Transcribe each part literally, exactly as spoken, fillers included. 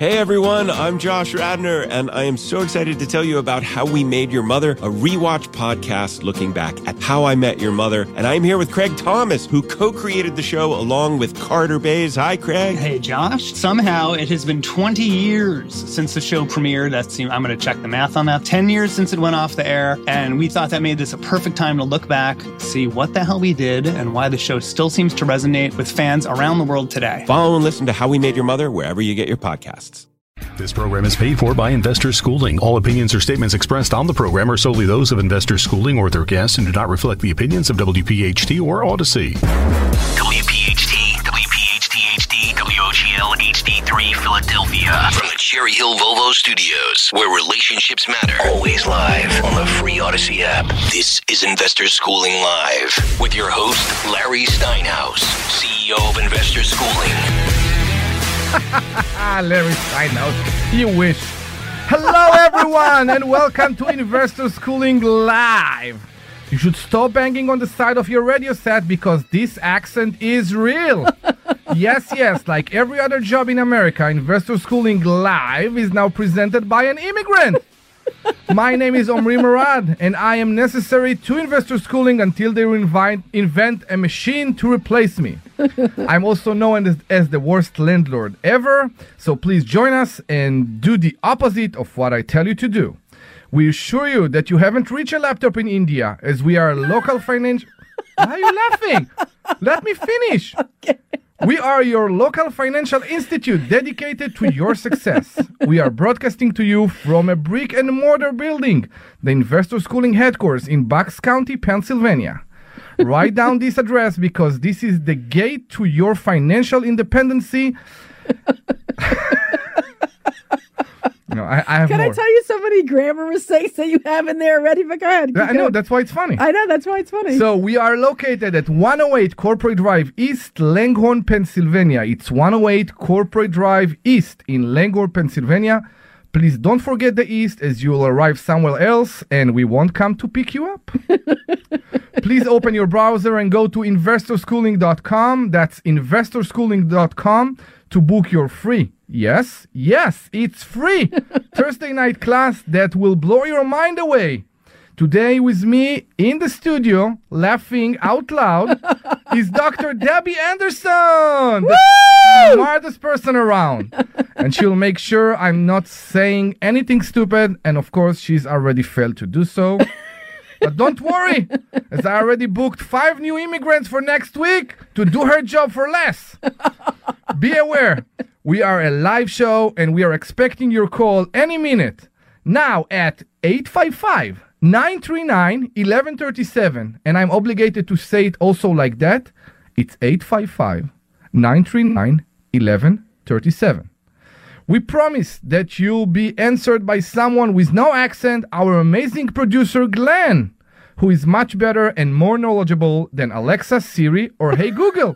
Hey everyone, I'm Josh Radner, and I am so excited to tell you about How We Made Your Mother, a rewatch podcast looking back at How I Met Your Mother. And I'm here with Craig Thomas, who co-created the show along with Carter Bays. Hi, Craig. Hey, Josh. Somehow it has been twenty years since the show premiered. That's, I'm going to check the math on that. ten years since it went off the air, and we thought that made this a perfect time to look back, see what the hell we did, and why the show still seems to resonate with fans around the world today. Follow and listen to How We Made Your Mother wherever you get your podcasts. This program is paid for by Investor Schooling. All opinions or statements expressed on the program are solely those of Investor Schooling or their guests and do not reflect the opinions of W P H T or Odyssey. W P H T, W P H T H D, W O G L H D three, Philadelphia. From the Cherry Hill Volvo Studios, where relationships matter. Always live on the free Odyssey app. This is Investor Schooling Live with your host, Larry Steinhaus, C E O of Investor Schooling. Larry Steinhaus, you wish. Hello, everyone, and welcome to Investor Schooling Live. You should stop banging on the side of your radio set because this accent is real. Yes, yes, like every other job in America, Investor Schooling Live is now presented by an immigrant. My name is Omri Murad, and I am necessary to Investor Schooling until they invite, invent a machine to replace me. I'm also known as, as the worst landlord ever, so please join us and do the opposite of what I tell you to do. We assure you that you haven't reached a laptop in India, as we are a local financial... Why are you laughing? Let me finish. Okay. We are your local financial institute dedicated to your success. We are broadcasting to you from a brick and mortar building, the Investor Schooling headquarters in Bucks County, Pennsylvania. Write down this address because this is the gate to your financial independency. No, I, I have Can more. I tell you so many grammar mistakes that you have in there already? But go ahead. I going. know, that's why it's funny. I know, that's why it's funny. So we are located at one oh eight Corporate Drive East, Langhorne, Pennsylvania. It's one oh eight Corporate Drive East in Langhorne, Pennsylvania. Please don't forget the East as you will arrive somewhere else and we won't come to pick you up. Please open your browser and go to investor schooling dot com. That's investor schooling dot com to book your free. Yes, yes, it's free. Thursday night class that will blow your mind away. Today with me in the studio, laughing out loud, is Doctor Debbie Anderson, the smartest person around. And she'll make sure I'm not saying anything stupid. And of course, she's already failed to do so. But don't worry, as I already booked five new immigrants for next week to do her job for less. Be aware, we are a live show and we are expecting your call any minute. Now at eight five five, nine three nine, one one three seven. And I'm obligated to say it also like that. It's eight five five, nine three nine, one one three seven. We promise that you'll be answered by someone with no accent, our amazing producer Glenn, who is much better and more knowledgeable than Alexa, Siri, or Hey Google.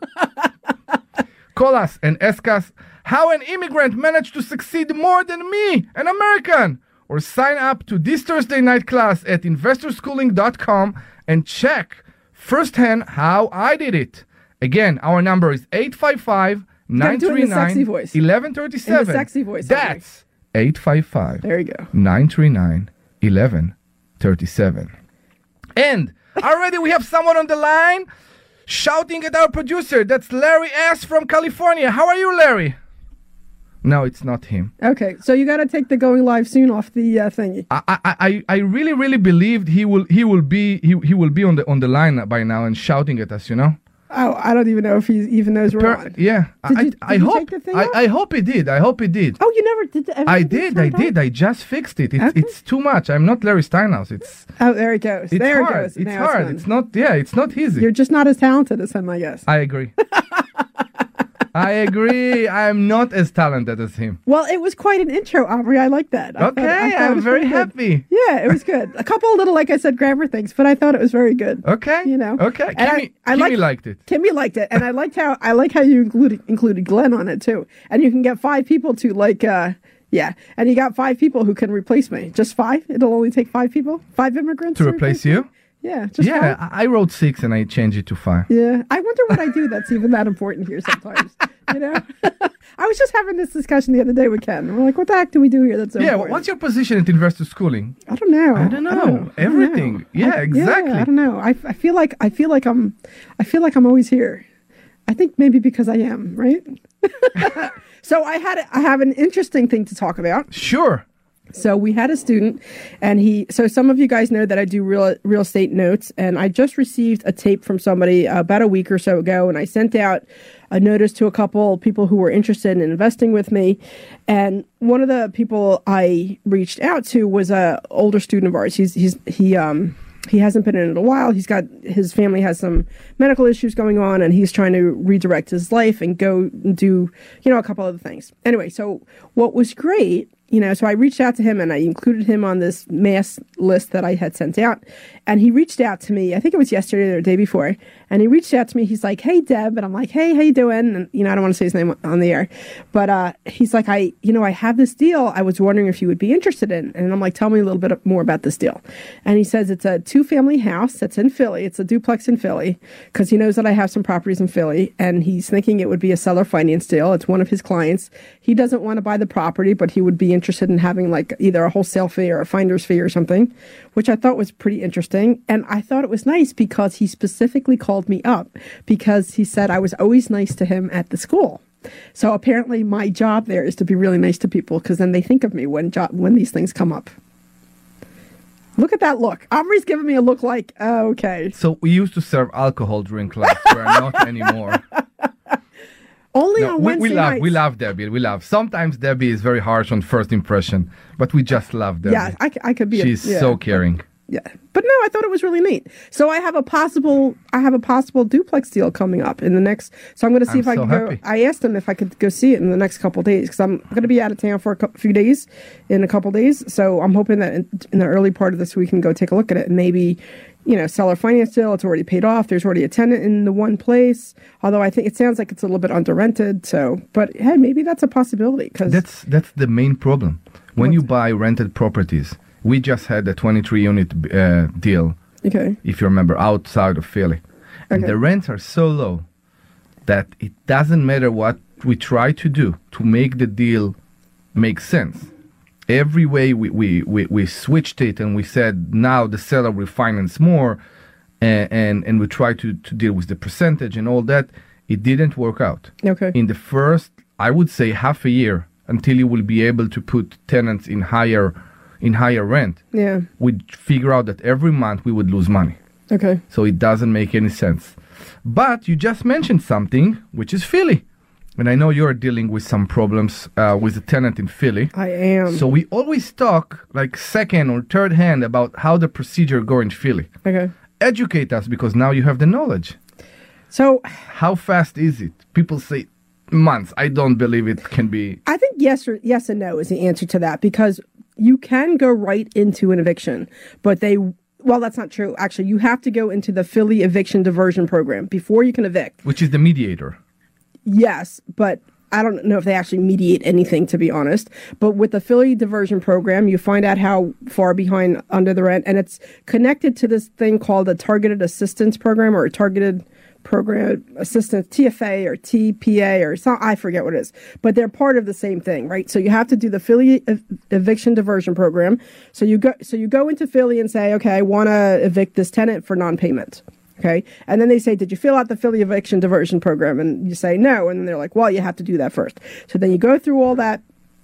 Call us and ask us how an immigrant managed to succeed more than me, an American. Or sign up to this Thursday night class at investor schooling dot com and check firsthand how I did it. Again, our number is eight five five, nine three nine, one one three seven. In the sexy voice. That's eight five five, there you go. nine three nine, one one three seven. And already we have someone on the line shouting at our producer. That's Larry S. from California. How are you, Larry? No, it's not him. Okay, so you got to take the going live soon off the uh, thingy. I, I I I really really believed he will he will be he he will be on the on the line by now and shouting at us. You know. Oh, I don't even know if he even knows we're Per, on. Yeah, did I you, did I you hope take the thing I, off? I hope he did. I hope he did. Oh, you never did. I did. I did. I just fixed it. It's Okay. it's too much. I'm not Larry Steinhaus. It's Oh, there it goes. it's there hard. it goes. It's Now hard. done. It's not. Yeah, it's not easy. You're just not as talented as him, I guess. I agree. I agree. I'm not as talented as him. Well, it was quite an intro, Omri. I like that. I Okay, thought- I thought it I'm was very pretty good. happy. Yeah, it was good. A couple of little, like I said, grammar things, but I thought it was very good. Okay. You know. Okay. And Kimmy, I, I Kimmy liked, liked it. Kimmy liked it, and I liked how I like how you included included Glenn on it too. And you can get five people to like, uh, yeah, and you got five people who can replace me. Just five? It'll only take five people, five immigrants To replace you? me? Yeah, just Yeah, five. I I wrote six and I changed it to five. Yeah, I wonder what I do that's even that important here sometimes. You know, I was just having this discussion the other day with Ken. We're like, what the heck do we do here? That's so yeah. important? What's your position at investor schooling? I don't know. I don't know. I don't know. Everything. I don't know. Yeah, I, exactly. Yeah, I don't know. I, I feel like I feel like I'm I feel like I'm always here. I think maybe because I am, right? So I had a, I have an interesting thing to talk about. Sure. So we had a student, and he. So some of you guys know that I do real real estate notes, and I just received a tape from somebody uh, about a week or so ago, and I sent out a notice to a couple people who were interested in investing with me, and one of the people I reached out to was a older student of ours. He's he's he um. He hasn't been in it a while. He's got, his family has some medical issues going on, and he's trying to redirect his life and go and do, you know, a couple other things. Anyway, so what was great, you know, so I reached out to him and I included him on this mass list that I had sent out. And he reached out to me, I think it was yesterday or the day before. And he reached out to me. He's like, hey, Deb. And I'm like, hey, how you doing? And, you know, I don't want to say his name on the air. But uh, he's like, I, you know, I have this deal I was wondering if you would be interested in. And I'm like, tell me a little bit more about this deal. And he says it's a two-family house that's in Philly. It's a duplex in Philly because he knows that I have some properties in Philly. And he's thinking it would be a seller finance deal. It's one of his clients. He doesn't want to buy the property, but he would be interested in having like either a wholesale fee or a finder's fee or something, which I thought was pretty interesting. And I thought it was nice because he specifically called me up because he said I was always nice to him at the school. So apparently my job there is to be really nice to people because then they think of me when job, when these things come up. Look at that look. Omri's giving me a look like, oh, okay. So we used to serve alcohol during class. We're not anymore. Only No, on we, Wednesday we love nights. we love Debbie. We love. Sometimes Debbie is very harsh on first impression, but we just love Debbie. Yeah, I, c- I could be. She's a, yeah. so caring. Yeah, but no, I thought it was really neat. So I have a possible, I have a possible duplex deal coming up in the next. So I'm going to see I'm if I so can happy. go. I asked him if I could go see it in the next couple of days because I'm going to be out of town for a cou- few days, in a couple of days. So I'm hoping that in, in the early part of this week we can go take a look at it and maybe, you know, seller finance deal. It's already paid off. There's already a tenant in the one place. Although I think it sounds like it's a little bit under rented. So, but hey, maybe that's a possibility because That's that's the main problem when you buy rented properties. We just had a twenty-three unit uh, deal, okay, if you remember, outside of Philly. And Okay. the rents are so low that it doesn't matter what we try to do to make the deal make sense. Every way we, we, we, we switched it and we said now the seller will finance more and, and, and we try to, to deal with the percentage and all that. It didn't work out. okay, In the first, I would say, half a year until you will be able to put tenants in higher in higher rent, yeah, we'd figure out that every month we would lose money. okay. So it doesn't make any sense. But you just mentioned something, which is Philly. And I know you're dealing with some problems uh, with a tenant in Philly. I am. So we always talk like second or third hand about how the procedure go in Philly. okay. Educate us because now you have the knowledge. So How fast is it? People say months. I don't believe it can be. I think yes or yes and no is the answer to that because you can go right into an eviction, but they, well, that's not true. Actually, you have to go into the Philly eviction diversion program before you can evict. Which is the mediator. Yes, but I don't know if they actually mediate anything, to be honest. But with the Philly diversion program, you find out how far behind under the rent, and it's connected to this thing called a targeted assistance program or a targeted program assistance, T F A or T P A or some, I forget what it is, but they're part of the same thing, right? So you have to do the Philly ev- eviction diversion program. So you go, so you go into Philly and say, okay, I want to evict this tenant for non-payment. Okay. And then they say, did you fill out the Philly eviction diversion program? And you say no. And then they're like, well, you have to do that first. So then you go through all that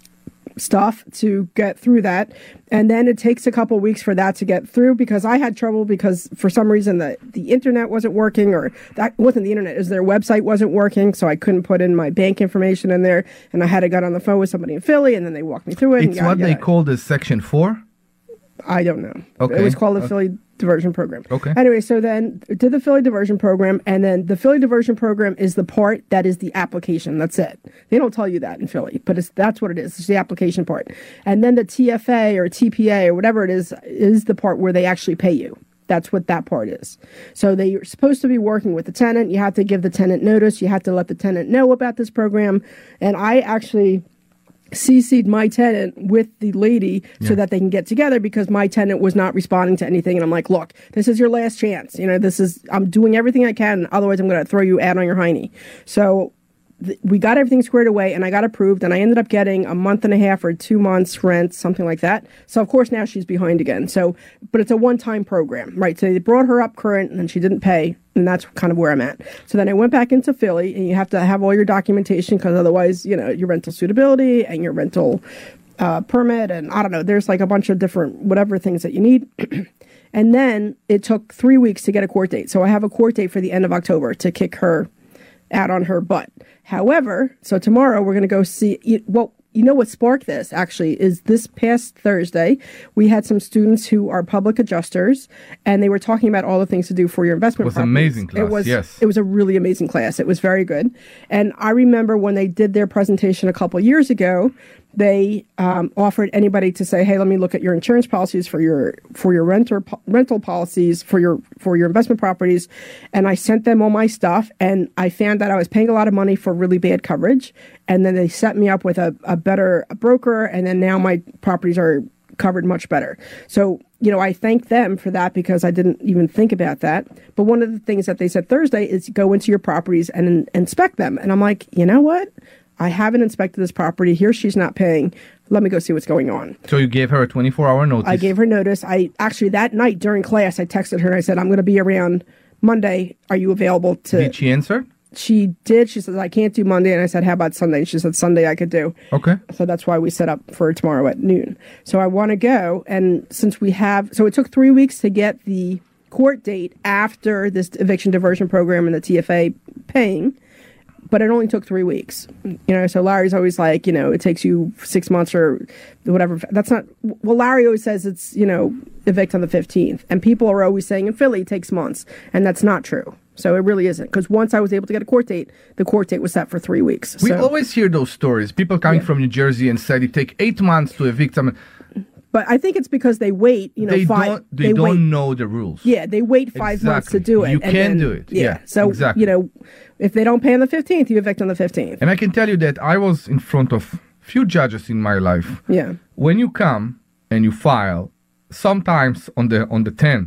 stuff to get through that. And then it takes a couple weeks for that to get through because I had trouble because for some reason the, the internet wasn't working or that wasn't the internet, it was their website wasn't working. So I couldn't put in my bank information in there. And I had to get on the phone with somebody in Philly and then they walked me through it. It's and yada, what they yada. call the Section four? I don't know. Okay. It was called the Okay. Philly diversion program. Okay. Anyway, so then did the Philly diversion program, and then the Philly diversion program is the part that is the application. That's it. They don't tell you that in Philly, but it's that's what it is. It's the application part. And then the T F A or T P A or whatever it is is the part where they actually pay you. That's what that part is. So they're supposed to be working with the tenant. You have to give the tenant notice. You have to let the tenant know about this program. And I actually C C'd my tenant with the lady so Yeah. that they can get together because my tenant was not responding to anything. And I'm like, look, this is your last chance. You know, this is, I'm doing everything I can. Otherwise, I'm going to throw you out on your hiney. So th- we got everything squared away, and I got approved, and I ended up getting a month and a half or two months rent, something like that. So of course now she's behind again. So, but it's a one-time program, right? So they brought her up current, and she didn't pay, and that's kind of where I'm at. So then I went back into Philly, and you have to have all your documentation because otherwise, you know, your rental suitability and your rental uh, permit, and I don't know, there's like a bunch of different whatever things that you need. And then it took three weeks to get a court date. So I have a court date for the end of October to kick her out on her butt. However, so tomorrow we're going to go see, well, you know what sparked this actually is this past Thursday, we had some students who are public adjusters, and they were talking about all the things to do for your investment. It was properties. an amazing class, it was, yes. It was a really amazing class. It was very good. And I remember when they did their presentation a couple years ago, they um, offered anybody to say, "Hey, let me look at your insurance policies for your for your renter rental policies for your for your investment properties," and I sent them all my stuff, and I found that I was paying a lot of money for really bad coverage, and then they set me up with a, a better broker, and then now my properties are covered much better. So, you know, I thank them for that because I didn't even think about that. But one of the things that they said Thursday is go into your properties and in, inspect them, and I'm like, you know what? I haven't inspected this property. Here she's not paying. Let me go see what's going on. So you gave her a twenty-four hour notice? I gave her notice. I actually, that night during class, I texted her and I said, I'm going to be around Monday. Are you available to... Did she answer? She did. She says, I can't do Monday. And I said, how about Sunday? And she said, Sunday I could do. Okay. So that's why we set up for tomorrow at noon. So I want to go. And since we have... So it took three weeks to get the court date after this eviction diversion program and the T F A paying. But it only took three weeks, you know, so Larry's always like, you know, it takes you six months or whatever. That's not, well, Larry always says it's, you know, evict on the fifteenth. And people are always saying in Philly it takes months. And that's not true. So it really isn't. Because once I was able to get a court date, the court date was set for three weeks. We so, always hear those stories. People coming yeah. from New Jersey and said it take eight months to evict someone. But I think it's because they wait, you know, they five. Don't, they, they don't wait, know the rules. Yeah, they wait five exactly. months to do it. You and can then, do it. Yeah, yeah so, exactly. you know, if they don't pay on the fifteenth, you evict on the fifteenth. And I can tell you that I was in front of few judges in my life. Yeah. When you come and you file, sometimes on the on the tenth,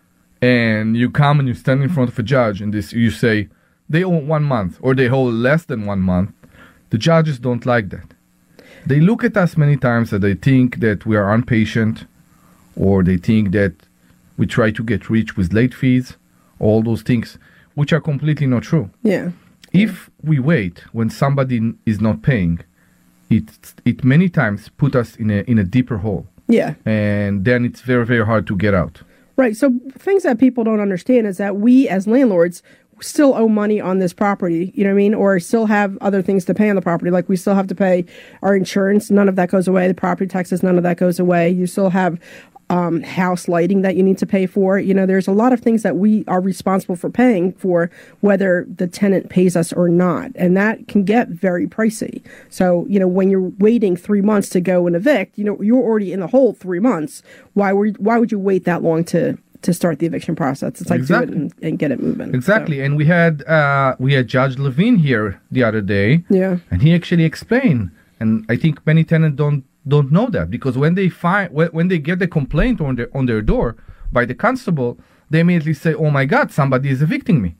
and you come and you stand in front of a judge and this you say they owe one month or they hold less than one month, the judges don't like that. They look at us many times and they think that we are impatient, or they think that we try to get rich with late fees, all those things, which are completely not true. Yeah. If we wait when somebody is not paying, it it many times put us in a in a deeper hole. Yeah. And then it's very, very hard to get out. Right. So things that people don't understand is that we as landlords still owe money on this property, you know what I mean? Or still have other things to pay on the property. Like we still have to pay our insurance. None of that goes away. The property taxes, none of that goes away. You still have um, house lighting that you need to pay for. You know, there's a lot of things that we are responsible for paying for, whether the tenant pays us or not. And that can get very pricey. So, you know, when you're waiting three months to go and evict, you know, you're already in the hole three months. Why were why would you wait that long to to start the eviction process? It's like exactly. do it and, and get it moving. Exactly. So. And we had uh, we had Judge Levine here the other day. Yeah. And he actually explained, and I think many tenants don't don't know that, because when they find when, when they get the complaint on their on their door by the constable, they immediately say, "Oh my God, somebody is evicting me."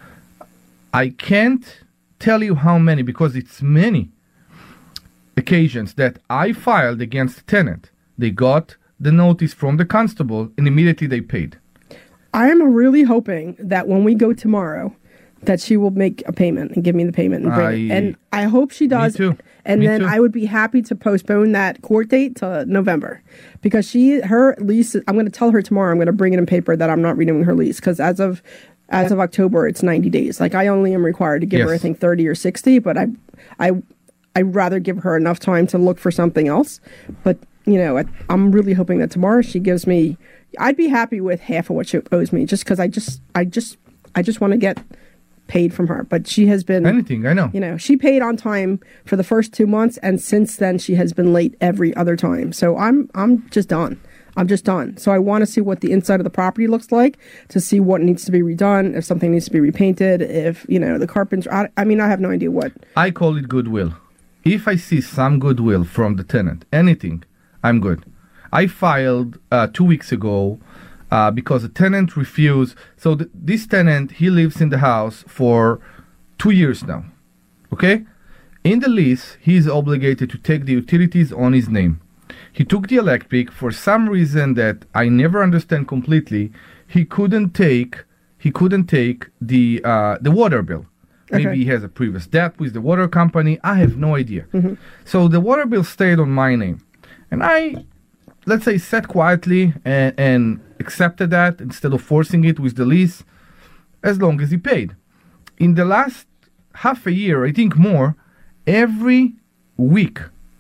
I can't tell you how many, because it's many occasions that I filed against the tenant. They got the notice from the constable and immediately they paid. I'm really hoping that when we go tomorrow, that she will make a payment and give me the payment and bring I, it. And I hope she does. Me too. And me then too. I would be happy to postpone that court date to November, because she her lease. I'm going to tell her tomorrow. I'm going to bring it in paper that I'm not renewing her lease, because as of as of October, it's ninety days. Like I only am required to give yes. her, I think, thirty or sixty, but I I I'd rather give her enough time to look for something else. But you know, I, I'm really hoping that tomorrow she gives me. I'd be happy with half of what she owes me, just because I just I just I just want to get paid from her. But she has been anything I know. You know, she paid on time for the first two months, and since then she has been late every other time. So I'm I'm just done. I'm just done. So I want to see what the inside of the property looks like, to see what needs to be redone, if something needs to be repainted, if you know the carpenter. I, I mean, I have no idea what. I call it goodwill. If I see some goodwill from the tenant, anything, I'm good. I filed uh, two weeks ago uh, because the tenant refused. So th- this tenant, he lives in the house for two years now. Okay? In the lease, he is obligated to take the utilities on his name. He took the electric. For some reason that I never understand completely, he couldn't take he couldn't take the uh, the water bill. Maybe Okay. he has a previous debt with the water company. I have no idea. Mm-hmm. So the water bill stayed on my name. And I, let's say, sat quietly and, and accepted that instead of forcing it with the lease as long as he paid. In the last half a year, I think more, every week,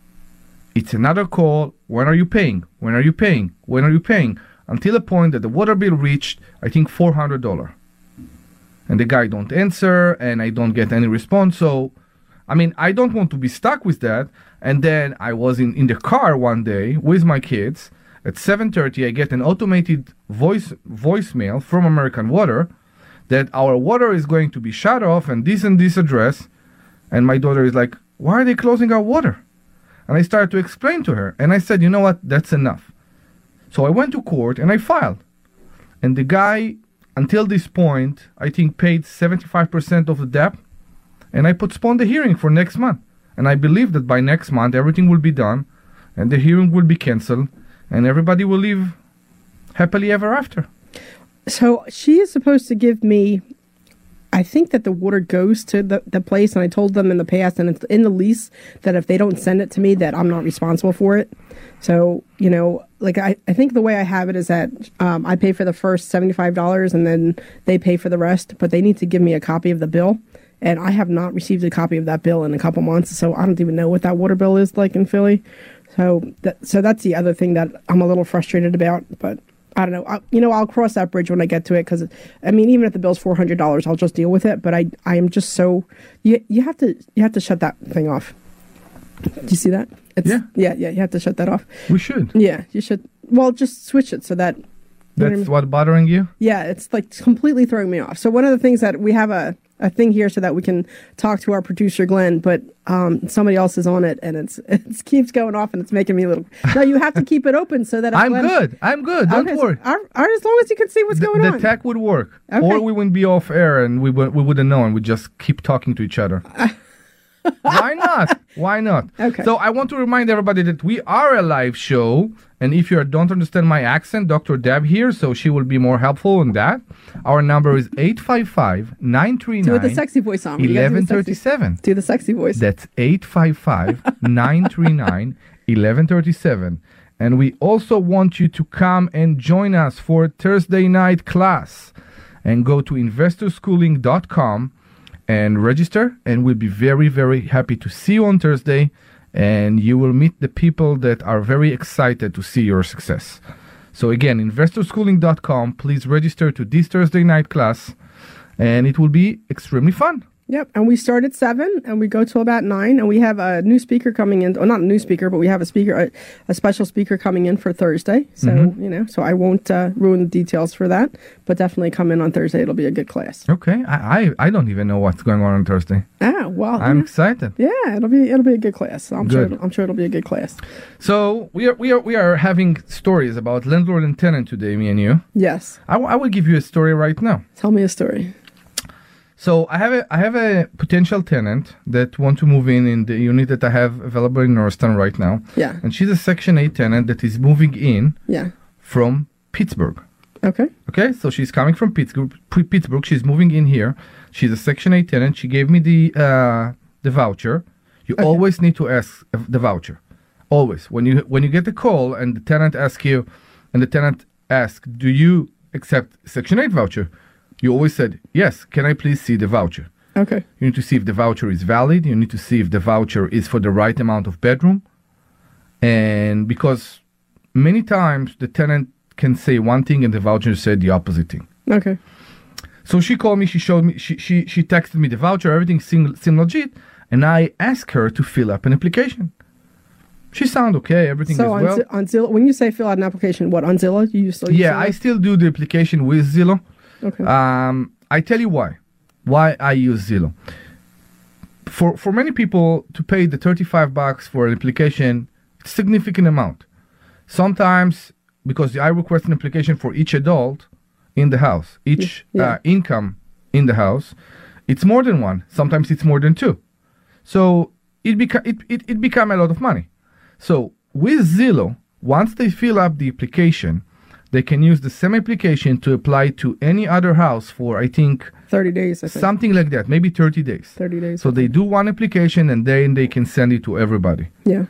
it's another call. When are you paying? When are you paying? When are you paying? Until a point that the water bill reached, I think, four hundred dollars. And the guy don't answer, and I don't get any response. So, I mean, I don't want to be stuck with that. And then I was in, in the car one day with my kids. At seven thirty, I get an automated voice voicemail from American Water that our water is going to be shut off and this and this address. And my daughter is like, why are they closing our water? And I started to explain to her. And I said, you know what? That's enough. So I went to court and I filed. And the guy, until this point, I think paid seventy-five percent of the debt. And I postponed the hearing for next month. And I believe that by next month, everything will be done. And the hearing will be canceled. And everybody will live happily ever after. So she is supposed to give me, I think that the water goes to the, the place, and I told them in the past, and it's in the lease, that if they don't send it to me, that I'm not responsible for it. So, you know, like I, I think the way I have it is that um, I pay for the first seventy-five dollars and then they pay for the rest, but they need to give me a copy of the bill. And I have not received a copy of that bill in a couple months, so I don't even know what that water bill is like in Philly. So that, so that's the other thing that I'm a little frustrated about, but I don't know. I, you know, I'll cross that bridge when I get to it, because, I mean, even if the bill's four hundred dollars, I'll just deal with it. But I, I am just so, you, you have to, you have to shut that thing off. Do you see that? It's, Yeah. Yeah, yeah, you have to shut that off. We should. Yeah, you should. Well, just switch it so that. you know what I That's mean? what bothering you? Yeah, it's like completely throwing me off. So one of the things that we have a, a thing here so that we can talk to our producer Glenn, but um, somebody else is on it, and it's it keeps going off, and it's making me a little. No, you have to keep it open so that if I'm Glenn- good. I'm good. Don't Okay, so- worry. all right, as long as you can see what's The, going the on. tech would work. Okay. Or we wouldn't be off air and we, would, we wouldn't know and we'd just keep talking to each other. Why not? Why not? Okay. So I want to remind everybody that we are a live show. And if you don't understand my accent, Doctor Deb here, so she will be more helpful in that. Our number is eight five five, nine three do it nine, the sexy voice on. You gotta do the eleven sexy- thirty-seven. Do the sexy voice. That's eight five five, nine three nine, eleven thirty-seven. And we also want you to come and join us for Thursday night class. And go to investor schooling dot com and register. And we'll be very, very happy to see you on Thursday. And you will meet the people that are very excited to see your success. So again, investor schooling dot com. Please register to this Thursday night class. And it will be extremely fun. Yep, and we start at seven, and we go till about nine, and we have a new speaker coming in. Well, not a new speaker, but we have a speaker, a, a special speaker coming in for Thursday. So Mm-hmm. you know, so I won't uh, ruin the details for that, but definitely come in on Thursday. It'll be a good class. Okay. I, I, I don't even know what's going on on Thursday. Ah, well, I'm yeah. excited. Yeah, it'll be it'll be a good class. I'm sure Good. it'll, I'm sure it'll be a good class. So we are we are we are having stories about landlord and tenant today, me and you. Yes, I, w- I will give you a story right now. tell me a story. So I have a I have a potential tenant that want to move in in the unit that I have available in Norristown right now. Yeah, And she's a Section eight tenant that is moving in yeah. from Pittsburgh. Okay, Okay, so she's coming from Pittsburgh. P- Pittsburgh. She's moving in here. She's a Section eight tenant. She gave me the uh, the voucher. You Okay. always need to ask uh, the voucher. Always. When you when you get the call and the tenant asks you, and the tenant asks, "Do you accept Section eight voucher?" You always said, "Yes. Can I please see the voucher?" okay, You need to see if the voucher is valid. You need to see if the voucher is for the right amount of bedroom. And because many times the tenant can say one thing and the voucher said the opposite thing. okay. So she called me, she showed me, she she, she texted me the voucher, everything seemed, seemed legit. And I asked her to fill up an application. She sounded okay, everything So is on, well. Zi- on Zillow, when you say fill out an application, what on Zillow? You still use Yeah, Zillow? I still do the application with Zillow. okay. Um, I tell you why. Why I use Zillow. For for many people to pay the thirty-five bucks for an application, it's a significant amount. Sometimes because I request an application for each adult in the house, each Yeah. uh, income in the house, it's more than one. Sometimes it's more than two. So it, beca- it, it, it become a lot of money. So with Zillow, once they fill up the application, they can use the same application to apply to any other house for, I think, thirty days, I think. Something like that, maybe thirty days. thirty days. So they do one application and then they can send it to everybody. Yeah.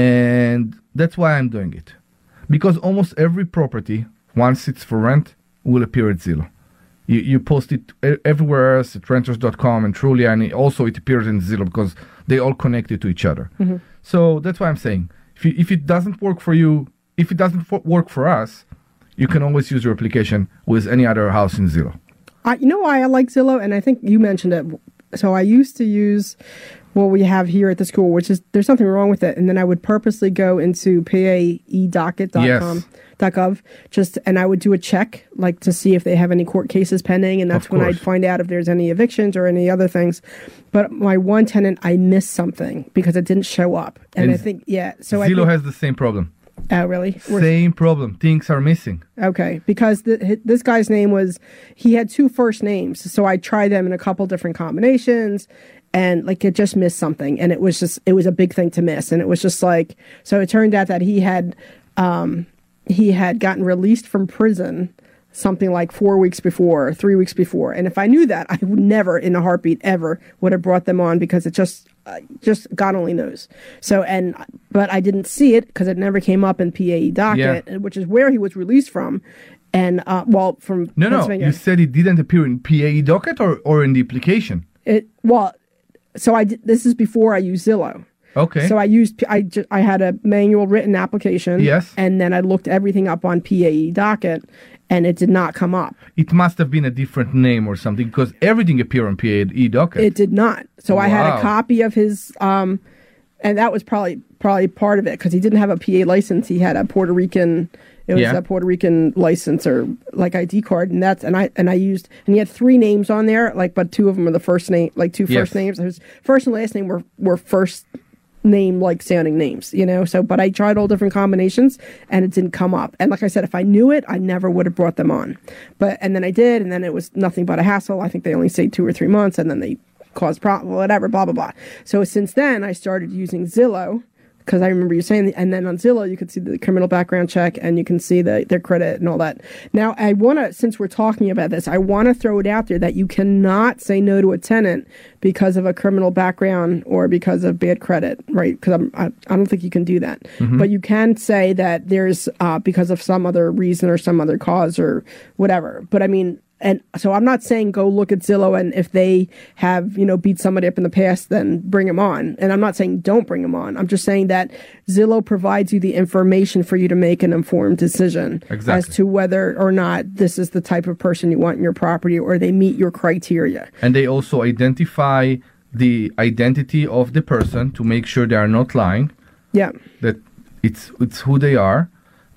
And that's why I'm doing it. Because almost every property, once it's for rent, will appear at Zillow. You you post it everywhere else at renters dot com and Trulia, and it also it appears in Zillow because they all connected to each other. Mm-hmm. So that's why I'm saying, if you, if it doesn't work for you, if it doesn't for, work for us, you can always use your application with any other house in Zillow. I, you know why I like Zillow? And I think you mentioned it. So I used to use what we have here at the school, which is, there's nothing wrong with it. And then I would purposely go into P A E docket dot com, yes. .gov, just, and I would do a check, like to see if they have any court cases pending. And that's when I'd find out if there's any evictions or any other things. But my one tenant, I missed something because it didn't show up. And, and I think, yeah. So Zillow I think, has the same problem. Oh, really? Same problem. Things are missing. Okay, because the, this guy's name was, he had two first names, so I tried them in a couple different combinations, and like it just missed something, and it was just, it was a big thing to miss, and it was just like, so it turned out that he had, um, he had gotten released from prison something like four weeks before, three weeks before, and if I knew that, I would never, in a heartbeat, ever would have brought them on because it just, uh, just God only knows. So, and but I didn't see it because it never came up in P A E docket, yeah. which is where he was released from, and uh, well, from no, no, you said it didn't appear in P A E docket or or in the application. It well, so I did, this is before I used Zillow. Okay. So I used I just, I had a manual written application. Yes. And then I looked everything up on P A E docket, and it did not come up. It must have been a different name or something because everything appeared on P A E docket. It did not. So wow. I had a copy of his, um, and that was probably probably part of it because he didn't have a P A license. He had a Puerto Rican. It was yeah. a Puerto Rican license or like I D card, and that's and I and I used and he had three names on there, like but two of them were the first name, like two yes. first names. His first and last name were were first name like sounding names, you know. So, but I tried all different combinations, and it didn't come up. And like I said, if I knew it, I never would have brought them on. But and then I did, and then it was nothing but a hassle. I think they only stayed two or three months, and then they caused problem, whatever, blah blah blah. So since then, I started using Zillow. Because I remember you saying, and then on Zillow, you could see the criminal background check and you can see the, their credit and all that. Now, I want to, since we're talking about this, I want to throw it out there that you cannot say no to a tenant because of a criminal background or because of bad credit, right? Because I, I don't think you can do that. Mm-hmm. But you can say that there's, uh, because of some other reason or some other cause or whatever. But I mean, and so I'm not saying go look at Zillow and if they have, you know, beat somebody up in the past, then bring them on. And I'm not saying don't bring them on. I'm just saying that Zillow provides you the information for you to make an informed decision exactly. as to whether or not this is the type of person you want in your property or they meet your criteria. And they also identify the identity of the person to make sure they are not lying. Yeah. That it's it's who they are.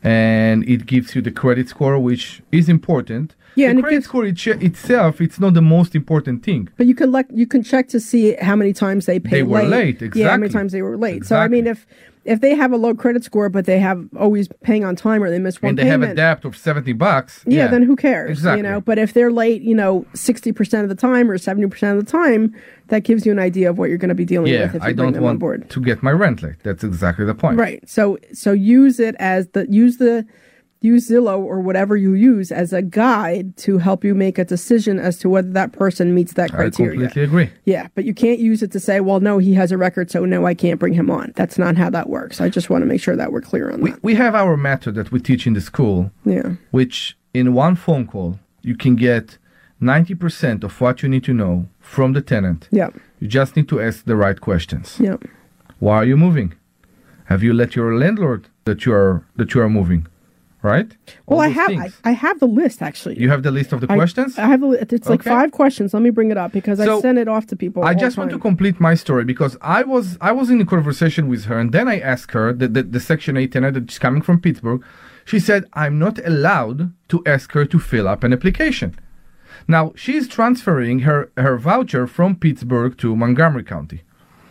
And it gives you the credit score, which is important. Yeah, the and credit it gives, score it, itself, it's not the most important thing. But you can le- you can check to see how many times they paid They were late, late exactly. Yeah, how many times they were late. Exactly. So, I mean, if if they have a low credit score, but they have always paying on time or they miss one and they payment, have a debt of seventy bucks. Yeah, yeah, then who cares? Exactly. You know, but if they're late, you know, sixty percent of the time or seventy percent of the time, that gives you an idea of what you're going to be dealing yeah, with if you I bring don't them want on board. to get my rent late. That's exactly the point. Right. So so use it as the use the use Zillow or whatever you use as a guide to help you make a decision as to whether that person meets that criteria. I completely agree. Yeah, but you can't use it to say, well, no, he has a record, so no, I can't bring him on. That's not how that works. I just want to make sure that we're clear on we, that. We have our method that we teach in the school, yeah. which in one phone call, you can get ninety percent of what you need to know from the tenant. Yeah. You just need to ask the right questions. Yeah. Why are you moving? Have you let your landlord that you are that you are moving? Right? Well, All I those have things. I, I have the list actually. You have the list of the I, questions? I have a, it's like Okay. five questions. Let me bring it up because So, I send it off to people. I all just the want to time. complete my story because I was I was in a conversation with her and then I asked her, the, the, the Section eight tenant that's coming from Pittsburgh, she said, I'm not allowed to ask her to fill up an application. Now, she's transferring her, her voucher from Pittsburgh to Montgomery County.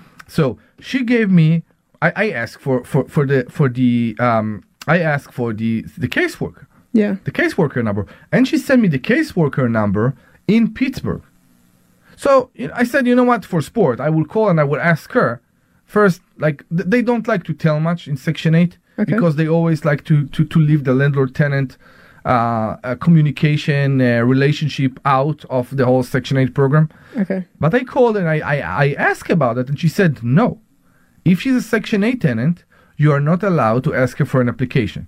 So she gave me, I, I asked for, for, for the, for the um, I asked for the, the caseworker. Yeah. The caseworker number. And she sent me the caseworker number in Pittsburgh. So you know, I said, you know what, for sport, I will call and I will ask her first, like, th- they don't like to tell much in Section eight Okay. because they always like to, to, to leave the landlord-tenant uh, uh, communication uh, relationship out of the whole Section eight program. Okay. But I called and I, I, I asked about it, and she said no. If she's a Section eight tenant, you are not allowed to ask her for an application.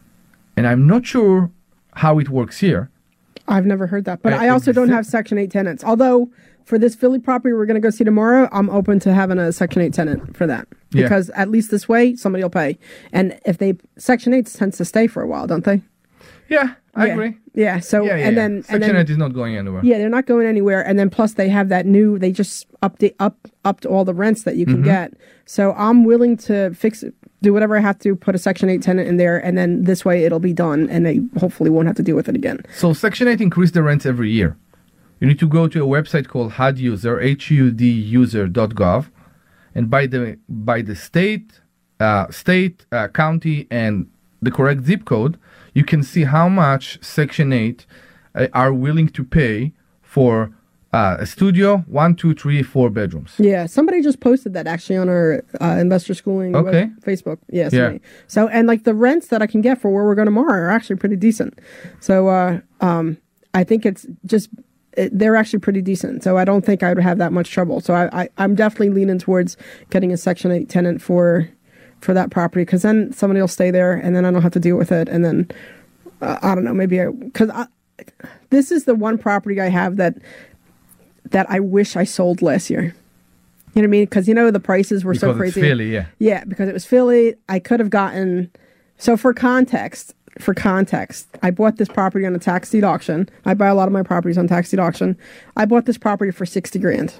And I'm not sure how it works here. I've never heard that. But Uh, I also don't exa- have Section eight tenants. Although, for this Philly property we're going to go see tomorrow, I'm open to having a Section eight tenant for that. Yeah. Because at least this way, somebody will pay. And if they, Section eight tends to stay for a while, don't they? Yeah, I yeah. agree. Yeah, so, Yeah, yeah, and yeah. then... Section and then, eight is not going anywhere. Yeah, they're not going anywhere. And then plus they have that new, they just update up upped all the rents that you can Mm-hmm. get. So I'm willing to fix it, do whatever I have to, put a Section eight tenant in there, and then this way it'll be done, and they hopefully won't have to deal with it again. So Section eight increased the rents every year. You need to go to a website called HUDuser, H U D user dot gov, and by the by the state, uh, state, uh, county, and the correct zip code, you can see how much Section eight uh, are willing to pay for uh, a studio, one, two, three, four bedrooms. Yeah, somebody just posted that actually on our uh, investor schooling Okay. web- Facebook. Yeah, Yeah. somebody. So, and like the rents that I can get for where we're going tomorrow are actually pretty decent. So, uh, um, I think it's just, it, they're actually pretty decent. So I don't think I would have that much trouble. So I, I, I'm definitely leaning towards getting a Section eight tenant for, for that property, because then somebody will stay there and then I don't have to deal with it. And then, uh, I don't know, maybe I, because I, this is the one property I have that, that I wish I sold last year. You know what I mean? Because, you know, the prices were so Because crazy. it's Philly, yeah. Yeah, because it was Philly. I could have gotten... So for context, for context, I bought this property on a tax deed auction. I buy a lot of my properties on tax deed auction. I bought this property for sixty grand.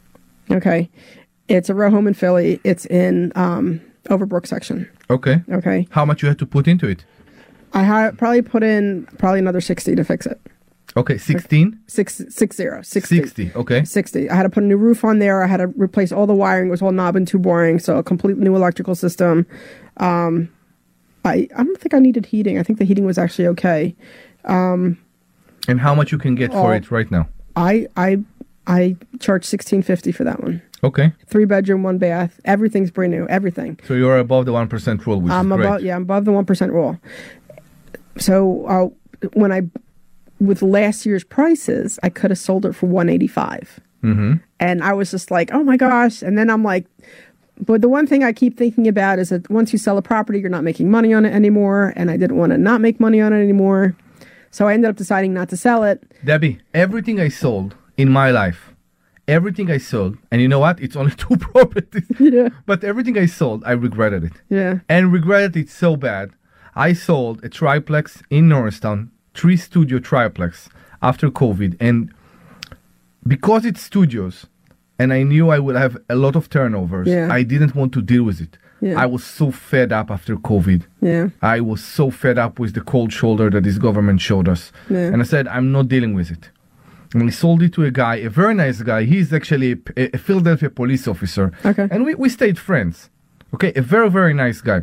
Okay. It's a row home in Philly. It's in um, Overbrook section. Okay. Okay. How much you had to put into it? I had probably put in probably another sixty to fix it. Okay, sixteen? Six, six zero. sixty. sixty, okay. sixty. I had to put a new roof on there. I had to replace all the wiring. It was all knob and tube wiring, so a complete new electrical system. Um, I I don't think I needed heating. I think the heating was actually okay. And how much you can get for Oh. it right now? I I I charged sixteen fifty for that one. Okay. Three bedroom, one bath. Everything's brand new. Everything. So you're above the one percent rule, which I'm is great. above yeah, I'm above the one percent rule. So uh, when I with last year's prices, I could have sold it for one eighty-five. Mm-hmm. And I was just like, oh my gosh. And then I'm like, but the one thing I keep thinking about is that once you sell a property, you're not making money on it anymore. And I didn't want to not make money on it anymore. So I ended up deciding not to sell it. Debbie, everything I sold in my life, everything I sold, and you know what? It's only two properties. Yeah. But everything I sold, I regretted it. Yeah. And regretted it so bad. I sold a triplex in Norristown, three studio triplex after COVID. And because it's studios, and I knew I would have a lot of turnovers, Yeah. I didn't want to deal with it. Yeah. I was so fed up after COVID. Yeah. I was so fed up with the cold shoulder that this government showed us. Yeah. And I said, I'm not dealing with it. And I sold it to a guy, a very nice guy. He's actually a, a Philadelphia police officer. Okay. And we, we stayed friends. Okay, a very, very nice guy.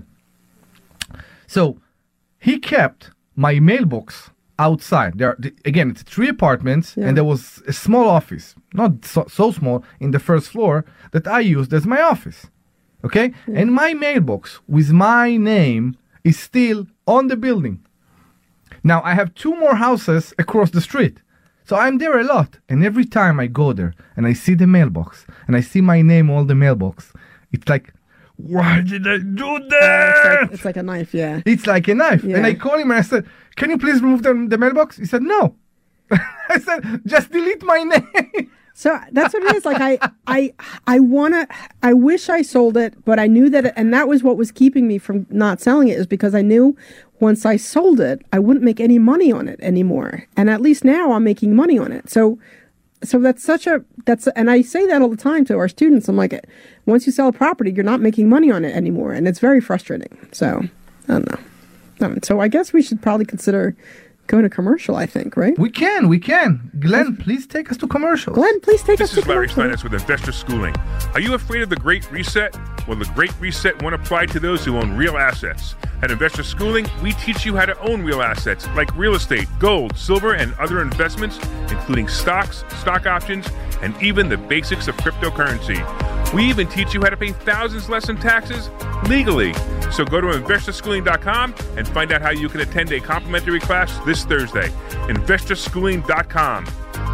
So he kept my mailbox outside. There, th- again, it's three apartments, Yeah. and there was a small office, not so, so small, in the first floor that I used as my office. Okay, and my mailbox with my name is still on the building. Now I have two more houses across the street, so I'm there a lot. And every time I go there and I see the mailbox and I see my name on the mailbox, it's like, why did I do It's that? like, it's like a knife, yeah. It's like a knife. Yeah. And I called him and I said, can you please remove the, the mailbox? He said, no. I said, just delete my name. So that's what it is. Like I, I, I wanna. I wish I sold it, but I knew that, and that was what was keeping me from not selling it. Is because I knew once I sold it, I wouldn't make any money on it anymore. And at least now I'm making money on it. So, so that's such a that's, and I say that all the time to our students. I'm like, once you sell a property, you're not making money on it anymore, and it's very frustrating. So I don't know. Um, so I guess we should probably consider go to commercial, I think, right? We can, we can. Glenn, please take us to commercial. Glenn, please take This us to is Larry commercial. Steinhaus with Investor Schooling. Are you afraid of the Great Reset? Well, the Great Reset won't apply to those who own real assets. At Investor Schooling, we teach you how to own real assets like real estate, gold, silver, and other investments, including stocks, stock options, and even the basics of cryptocurrency. We even teach you how to pay thousands less in taxes legally. So go to investor schooling dot com and find out how you can attend a complimentary class this Thursday. investor schooling dot com.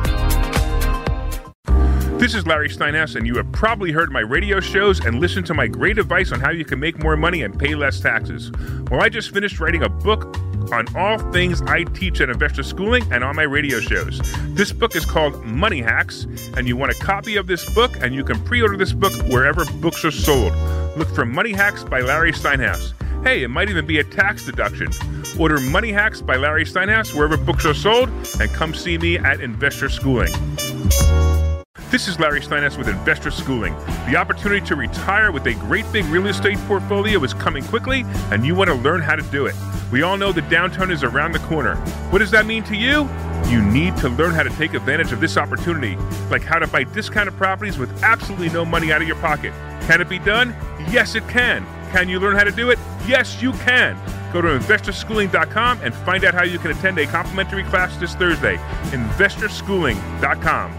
This is Larry Steinhaus, and you have probably heard my radio shows and listened to my great advice on how you can make more money and pay less taxes. Well, I just finished writing a book on all things I teach at Investor Schooling and on my radio shows. This book is called Money Hacks, and you want a copy of this book, and you can pre-order this book wherever books are sold. Look for Money Hacks by Larry Steinhaus. Hey, it might even be a tax deduction. Order Money Hacks by Larry Steinhaus wherever books are sold, and come see me at Investor Schooling. This is Larry Steinhaus with Investor Schooling. The opportunity to retire with a great big real estate portfolio is coming quickly, and you want to learn how to do it. We all know the downturn is around the corner. What does that mean to you? You need to learn how to take advantage of this opportunity, like how to buy discounted properties with absolutely no money out of your pocket. Can it be done? Yes, it can. Can you learn how to do it? Yes, you can. Go to investor schooling dot com and find out how you can attend a complimentary class this Thursday. investor schooling dot com.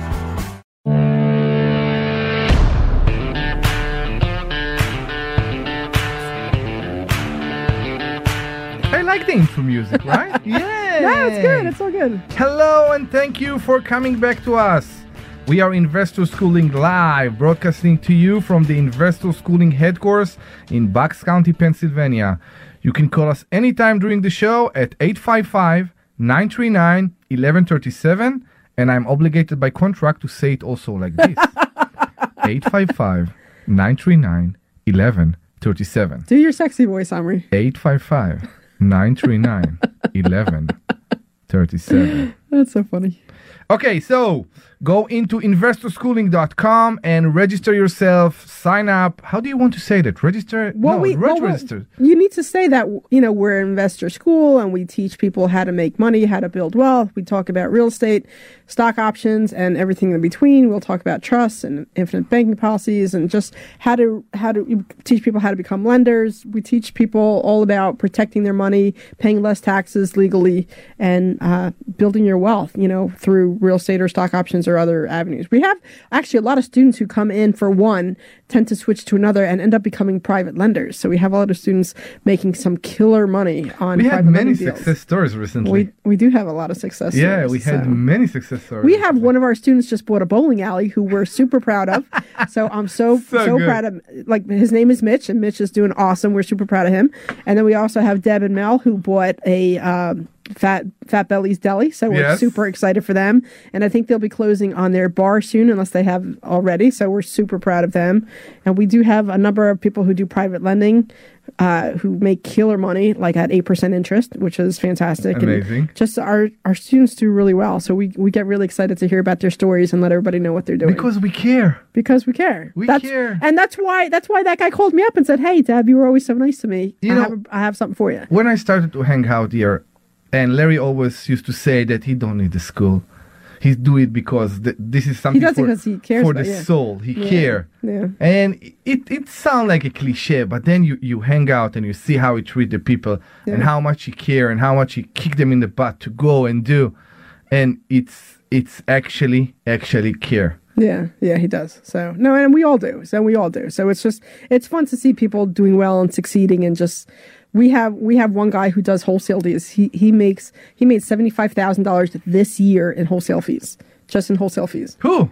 I like the intro music, right? Yeah. Yeah, it's good. It's all good. Hello, and thank you for coming back to us. We are Investor Schooling Live, broadcasting to you from the Investor Schooling headquarters in Bucks County, Pennsylvania. You can call us anytime during the show at eight five five, nine three nine, one one three seven, and I'm obligated by contract to say it also like this. eight five five, nine three nine, one one three seven. Do your sexy voice, Omri. eight five five, nine three nine, one one three seven. That's so funny. Okay, so go into investor schooling dot com and register yourself, sign up. How do you want to say that? Register? Well, no, we, reg- well, register. You need to say that, you know, we're Investor School and we teach people how to make money, how to build wealth. We talk about real estate, stock options, and everything in between. We'll talk about trusts and infinite banking policies and just how to how to teach people how to become lenders. We teach people all about protecting their money, paying less taxes legally, and uh, building your wealth, you know, through real estate or stock options or other avenues. We have actually a lot of students who come in for one, tend to switch to another, and end up becoming private lenders. So we have a lot of students making some killer money on We private had many lending deals. success stories recently. We we do have a lot of success yeah, stories. we had so. many success stories. We have one of our students just bought a bowling alley who we're super proud of. So I'm so So so, good. proud of, like, his name is Mitch, and Mitch is doing awesome. We're super proud of him. And then we also have Deb and Mel who bought a um, Fat Fat Belly's Deli. So we're Yes. super excited for them. And I think they'll be closing on their bar soon unless they have already. So we're super proud of them. And we do have a number of people who do private lending uh, who make killer money, like at eight percent interest, which is fantastic. Amazing. And just our, our students do really well. So we, we get really excited to hear about their stories and let everybody know what they're doing. Because we care. Because we care. We that's, care. And that's why that's why that guy called me up and said, "Hey, Deb, you were always so nice to me. You I, know- have a, I have something for you." When I started to hang out here, and Larry always used to say that he don't need the school. He do it because th- this is something does it for, because he cares for about the you. soul. He Yeah, care. yeah. And it, it sounds like a cliche, but then you, you hang out and you see how he treat the people and Yeah. how much he care and how much he kick them in the butt to go and do. And it's it's actually, actually care. Yeah, yeah, he does. So no, and we all do. So we all do. So it's just it's fun to see people doing well and succeeding, and just we have we have one guy who does wholesale deals. He he makes he made seventy five thousand dollars this year in wholesale fees, just in wholesale fees. Who?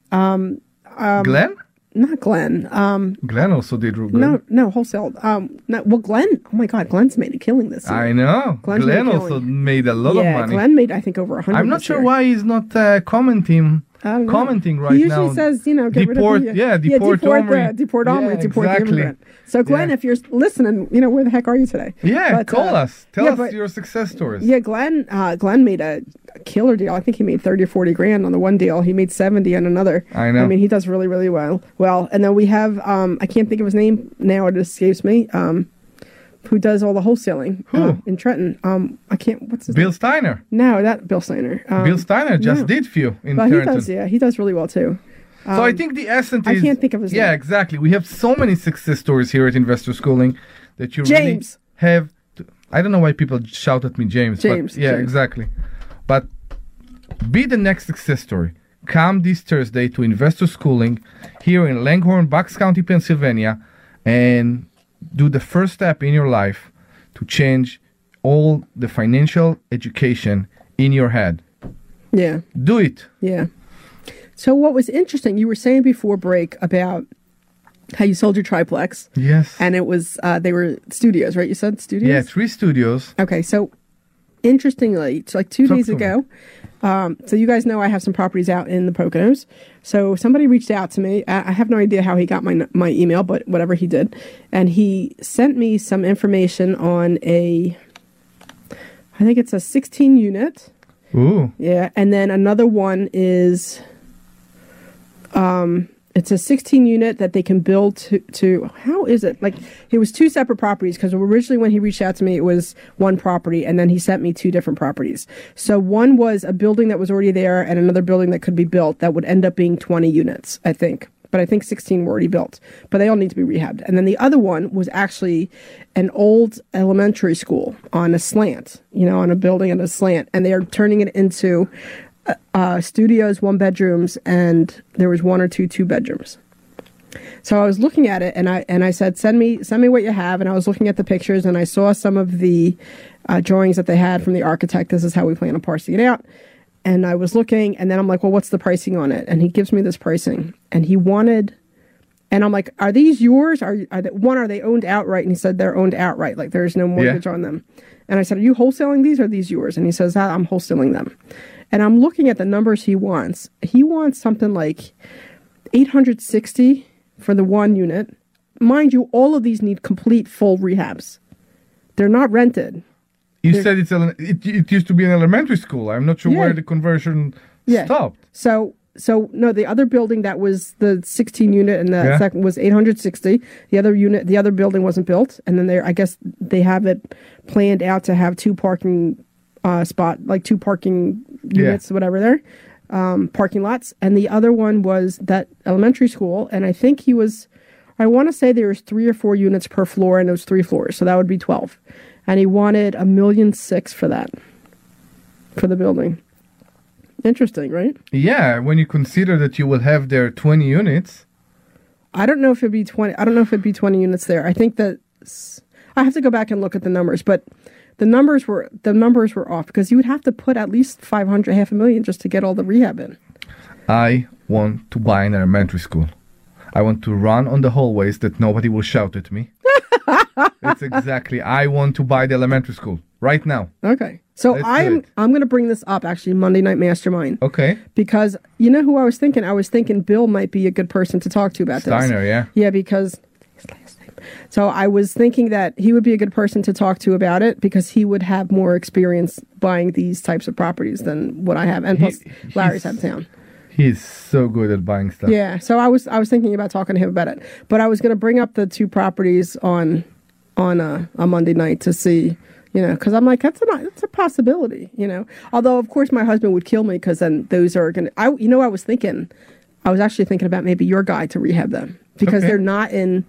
Um, Glenn? Not Glenn. Um, Glenn also did real good. no, no wholesale. Um, no, well, Glenn. Oh my God, Glenn's made a killing this year. I know. Glenn's Glenn made a also killing. made a lot yeah, of money. Glenn made I think over a hundred. I'm not this sure year. why he's not uh, commenting. I don't know. Commenting right he now. usually says, you know, get deport, rid of the, yeah, deport, deport Omri. the, deport Omri, Yeah, deport exactly. the immigrant. So, Glenn, Yeah. if you're listening, you know, where the heck are you today? Yeah, But, call uh, us. Tell yeah, us but- your success stories. Yeah, Glenn. Uh, Glenn made a, a killer deal. I think he made thirty or forty grand on the one deal. He made seventy on another. I know. I mean, he does really, really well. Well, and then we have. Um, I can't think of his name now. It escapes me. Um, who does all the wholesaling. Who? Uh, in Trenton. Um, I can't. What's his Bill name? Steiner. No, that Bill Steiner. Um, Bill Steiner just no. did few in But he Trenton. does. Yeah, he does really well too. Um, So I think the essence I is... can't think of his Yeah, name. exactly. We have so many success stories here at Investor Schooling that you James. really have... To, I don't know why people shout at me James. James, But yeah, James. exactly. But be the next success story. Come this Thursday to Investor Schooling here in Langhorne, Bucks County, Pennsylvania, and do the first step in your life to change all the financial education in your head. Yeah. Do it. Yeah. So what was interesting, you were saying before break about how you sold your triplex. Yes. And it was, uh, they were studios, right? You said studios? Yeah, three studios. Okay, so interestingly, it's like two Talk days to me. ago. Um, so you guys know I have some properties out in the Poconos. So somebody reached out to me. I, I have no idea how he got my my email, but whatever he did, and he sent me some information on a, I think it's a sixteen unit. Ooh. Yeah, and then another one is, um, it's a sixteen unit that they can build to, to, how is it? Like, it was two separate properties, because originally when he reached out to me, it was one property, and then he sent me two different properties. So one was a building that was already there, and another building that could be built that would end up being twenty units, I think. But I think sixteen were already built, but they all need to be rehabbed. And then the other one was actually an old elementary school on a slant, you know, on a building on a slant, and they are turning it into uh, uh, studios, one bedrooms, and there was one or two two bedrooms. So I was looking at it, and I and I said, send me send me what you have. And I was looking at the pictures, and I saw some of the uh, drawings that they had from the architect. This is how we plan on parsing it out. And I was looking, and then I'm like, well, what's the pricing on it? And he gives me this pricing, and he wanted, and I'm like, are these yours? Are, are they, one, are they owned outright? And he said they're owned outright, like there's no mortgage Yeah. on them. And I said, are you wholesaling these, or are these yours? And he says, ah, I'm wholesaling them. And I'm looking at the numbers he wants. He wants something like eight hundred sixty for the one unit. Mind you, all of these need complete full rehabs. They're not rented. You There- said it's a, it, it used to be an elementary school. I'm not sure Yeah. where the conversion Yeah. stopped. So, so no, the other building that was the sixteen unit, and the Yeah. second was eight hundred sixty. The other unit, the other building wasn't built, and then there, I guess they have it planned out to have two parking uh, spot, like two parking units, whatever there, um, parking lots. And the other one was that elementary school, and I think he was, I want to say there was three or four units per floor, and it was three floors, so that would be twelve. And he wanted a million six for that, for the building. Interesting, right? Yeah, when you consider that you will have there twenty units. I don't know if it'd be twenty. I don't know if it'd be twenty units there. I think that s- I have to go back and look at the numbers, but the numbers were the numbers were off, because you would have to put at least five hundred, half a million, just to get all the rehab in. I want to buy an elementary school. I want to run on the hallways that nobody will shout at me. It's exactly. I want to buy the elementary school right now. Okay, so Let's do I'm it. I'm going to bring this up actually Monday Night Mastermind, Okay. because you know who I was thinking. I was thinking Bill might be a good person to talk to about this. Steiner, yeah. Yeah, because his last name. So I was thinking that he would be a good person to talk to about it, because he would have more experience buying these types of properties than what I have, and plus He- Larry's he's- out of town. He's so good at buying stuff. Yeah, so I was I was thinking about talking to him about it, but I was going to bring up the two properties on on a, a Monday night to see, you know, because I'm like, that's a that's a possibility, you know. Although of course my husband would kill me, because then those are going to. I you know I was thinking, I was actually thinking about maybe your guy to rehab them, because Okay. they're not in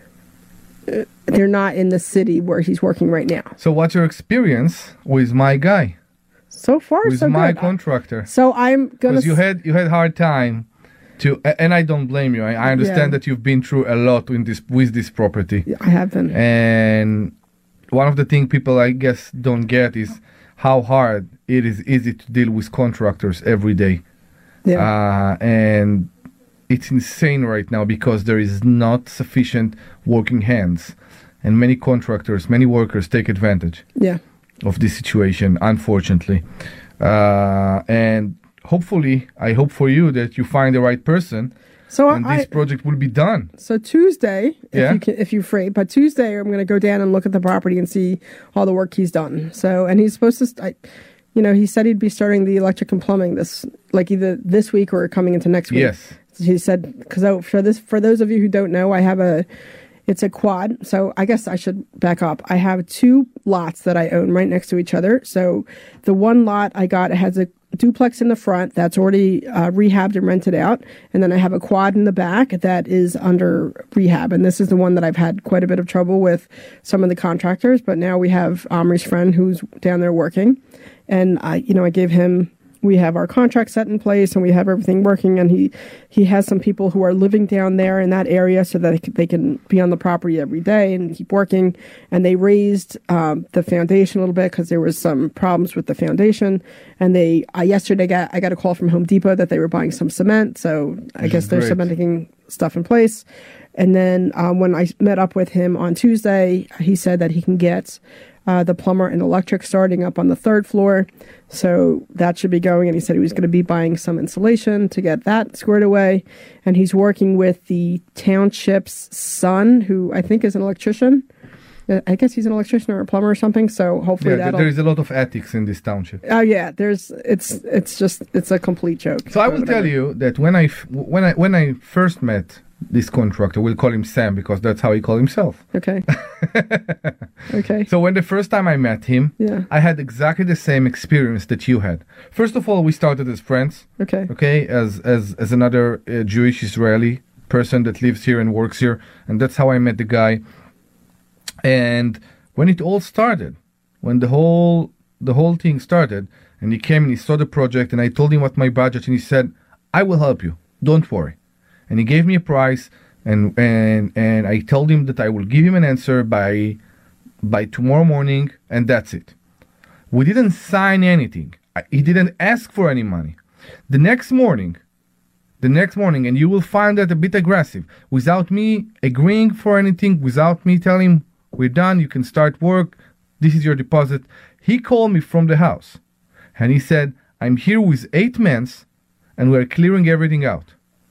uh, they're not in the city where he's working right now. So what's your experience with my guy, So far, with so my good. contractor? So I'm gonna. Because you had you had hard time to, a- and I don't blame you. I, I understand Yeah. that you've been through a lot in this with this property. I have been. And one of the things people, I guess, don't get is how hard it is easy to deal with contractors every day. Yeah. Uh, and it's insane right now, because there is not sufficient working hands. And many contractors, many workers take advantage yeah. of this situation, unfortunately. Uh, and hopefully, I hope for you that you find the right person, So and I. this project will be done. So Tuesday, if Yeah. you can, if you're free, but Tuesday I'm going to go down and look at the property and see all the work he's done. So, and he's supposed to, st- I, you know, he said he'd be starting the electric and plumbing this, like either this week or coming into next week. Yes. He said, because for this, for those of you who don't know, I have a It's a quad. So I guess I should back up. I have two lots that I own right next to each other. So the one lot I got, it has a duplex in the front that's already uh, rehabbed and rented out. And then I have a quad in the back that is under rehab. And this is the one that I've had quite a bit of trouble with some of the contractors. But now we have Omri's friend who's down there working. And I, you know, I gave him, we have our contract set in place and we have everything working. And he, he has some people who are living down there in that area so that they can, they can be on the property every day and keep working. And they raised um, the foundation a little bit because there was some problems with the foundation. And they, I yesterday got, I got a call from Home Depot that they were buying some cement. So I Which guess they're great. cementing stuff in place. And then um, when I met up with him on Tuesday, he said that he can get Uh, the plumber and electric starting up on the third floor. So that should be going. And he said he was going to be buying some insulation to get that squared away. And he's working with the township's son, who I think is an electrician. Uh, I guess he's an electrician or a plumber or something. So hopefully Yeah, th- that'll... there is a lot of ethics in this township. Oh, yeah. There's, it's, it's just, it's a complete joke. So I will Whatever. tell you that when I, f- when I, when I first met this contractor, we'll call him Sam because that's how he called himself. Okay. Okay. So when the first time I met him, Yeah. I had exactly the same experience that you had. First of all, we started as friends. Okay. Okay, as as as another uh, Jewish Israeli person that lives here and works here, and that's how I met the guy. And when it all started, when the whole the whole thing started, and he came and he saw the project, and I told him what my budget, and he said, "I will help you. Don't worry." And he gave me a price, and and and I told him that I will give him an answer by by tomorrow morning, and that's it. We didn't sign anything. I- He didn't ask for any money. The next morning, the next morning, and you will find that a bit aggressive, without me agreeing for anything, without me telling him, we're done, you can start work, this is your deposit. He called me from the house, and he said, I'm here with eight men, and we're clearing everything out.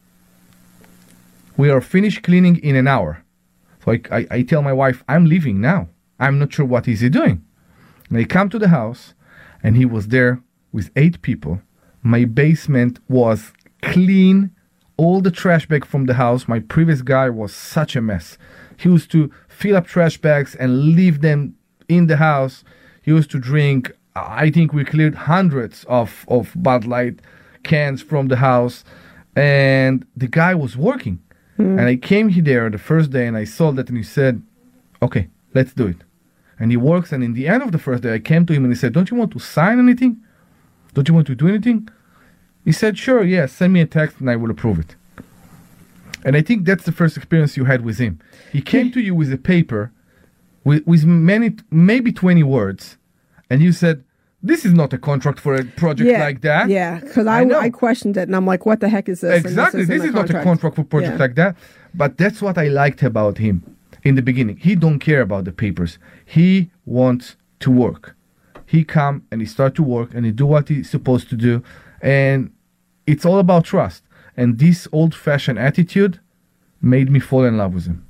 We are finished cleaning in an hour. So I, I, I tell my wife, I'm leaving now. I'm not sure what is he doing. And I come to the house, and he was there with eight people. My basement was clean. All the trash bag from the house. My previous guy was such a mess. He used to fill up trash bags and leave them in the house. He used to drink. I think we cleared hundreds of, of Bud Light cans from the house. And the guy was working. Mm. And I came here there the first day, and I saw that, and he said, okay, let's do it. And he works, and in the end of the first day, I came to him, and he said, don't you want to sign anything? Don't you want to do anything? He said, sure, yes, send me a text, and I will approve it. And I think that's the first experience you had with him. He came to you with a paper, with, with many, maybe twenty words, and you said, this is not a contract for a project yeah, like that. Yeah, because I, I know. I questioned it, and I'm like, what the heck is this? Exactly, And this, this is not a contract. contract for a project Yeah. like that. But that's what I liked about him in the beginning. He don't care about the papers. He wants to work. He come and he start to work, and he do what he's supposed to do. And it's all about trust. And this old-fashioned attitude made me fall in love with him.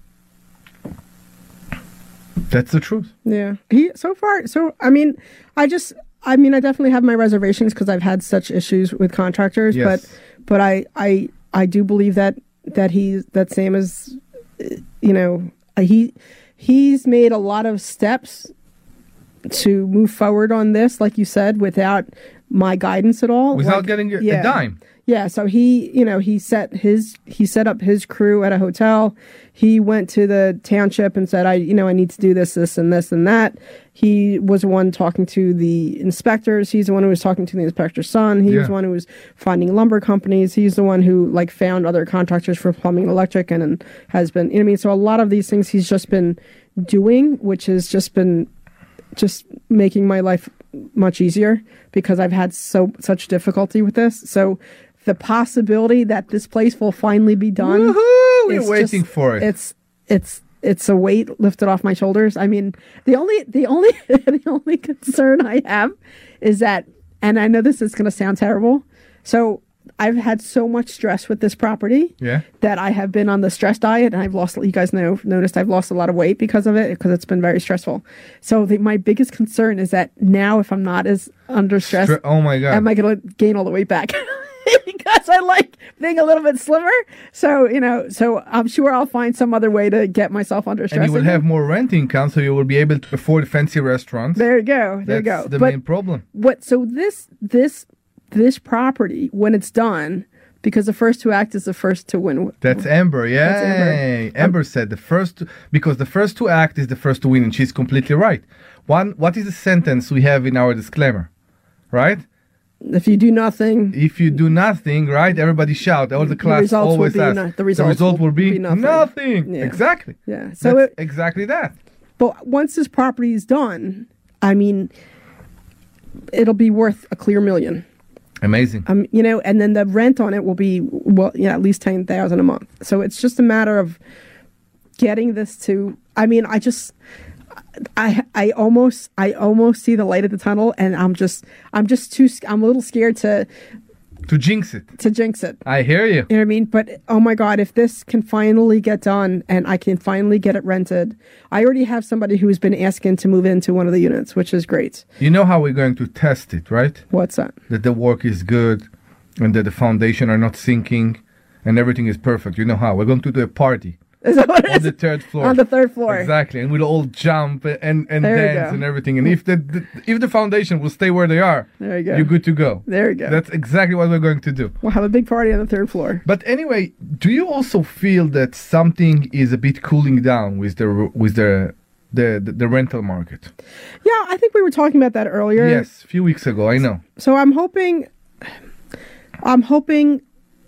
That's the truth. Yeah. He so far so I mean, I just I mean I definitely have my reservations because I've had such issues with contractors, Yes. but but I I I do believe that that he that Sam is you know, he he's made a lot of steps to move forward on this, like you said, without my guidance at all. Without Like, getting a, yeah. a dime. Yeah, so he, you know, he set his he set up his crew at a hotel. He went to the township and said, I, you know, I need to do this, this, and this, and that. He was the one talking to the inspectors. He's the one who was talking to the inspector's son. He Yeah. was the one who was finding lumber companies. He's the one who like found other contractors for plumbing and electric, and, and has been, you know, what I mean, so a lot of these things he's just been doing, which has just been just making my life much easier because I've had so such difficulty with this. So the possibility that this place will finally be done, Woohoo! We're is waiting just- for it. It's it's it's a weight lifted off my shoulders. I mean, the only the only the only concern I have is that, and I know this is going to sound terrible. So I've had so much stress with this property Yeah. that I have been on the stress diet, and I've lost. You guys know noticed I've lost a lot of weight because of it because it's been very stressful. So the, my biggest concern is that now, if I'm not as under stress, Stre- oh my God. am I going to gain all the weight back? because I like being a little bit slimmer. So, you know, so I'm sure I'll find some other way to get myself under stress. And you will again. have more rent income, so you will be able to afford fancy restaurants. There you go. There That's you go. the But main problem. What? So this this this property, when it's done, because the first to act is the first to win. That's Amber, yeah. That's Amber. Amber said the first, to, because the first to act is the first to win, and she's completely right. One, what is the sentence we have in our disclaimer, right? If you do nothing, If you do nothing, right? Everybody shout. All the class results will always be ask. no- the results result will will be, be nothing. nothing. Yeah. Exactly. yeah. So That's it, exactly that. but once this property is done, I mean, it'll be worth a clear million. Amazing. Um, you know, and then the rent on it will be well, you know, at least ten thousand a month. So it's just a matter of getting this to. I mean, I just, I, I almost, I almost see the light at the tunnel, and I'm just, I'm just too, I'm a little scared to To jinx it. to jinx it. I hear you. You know what I mean? But oh my God, if this can finally get done and I can finally get it rented, I already have somebody who's been asking to move into one of the units, which is great. You know how we're going to test it, right? What's that? That the work is good and that the foundation are not sinking and everything is perfect. You know how? We're going to do a party Is that what it on is? the third floor. On the third floor. Exactly. And we'll all jump and, and There you dance go. and everything. And if the, the if the foundation will stay where they are, There you go. you're good to go. There you go. That's exactly what we're going to do. We'll have a big party on the third floor. But anyway, do you also feel that something is a bit cooling down with the with the the, the, the rental market? Yeah, I think we were talking about that earlier. Yes, a few weeks ago, I know. So I'm hoping, I'm hoping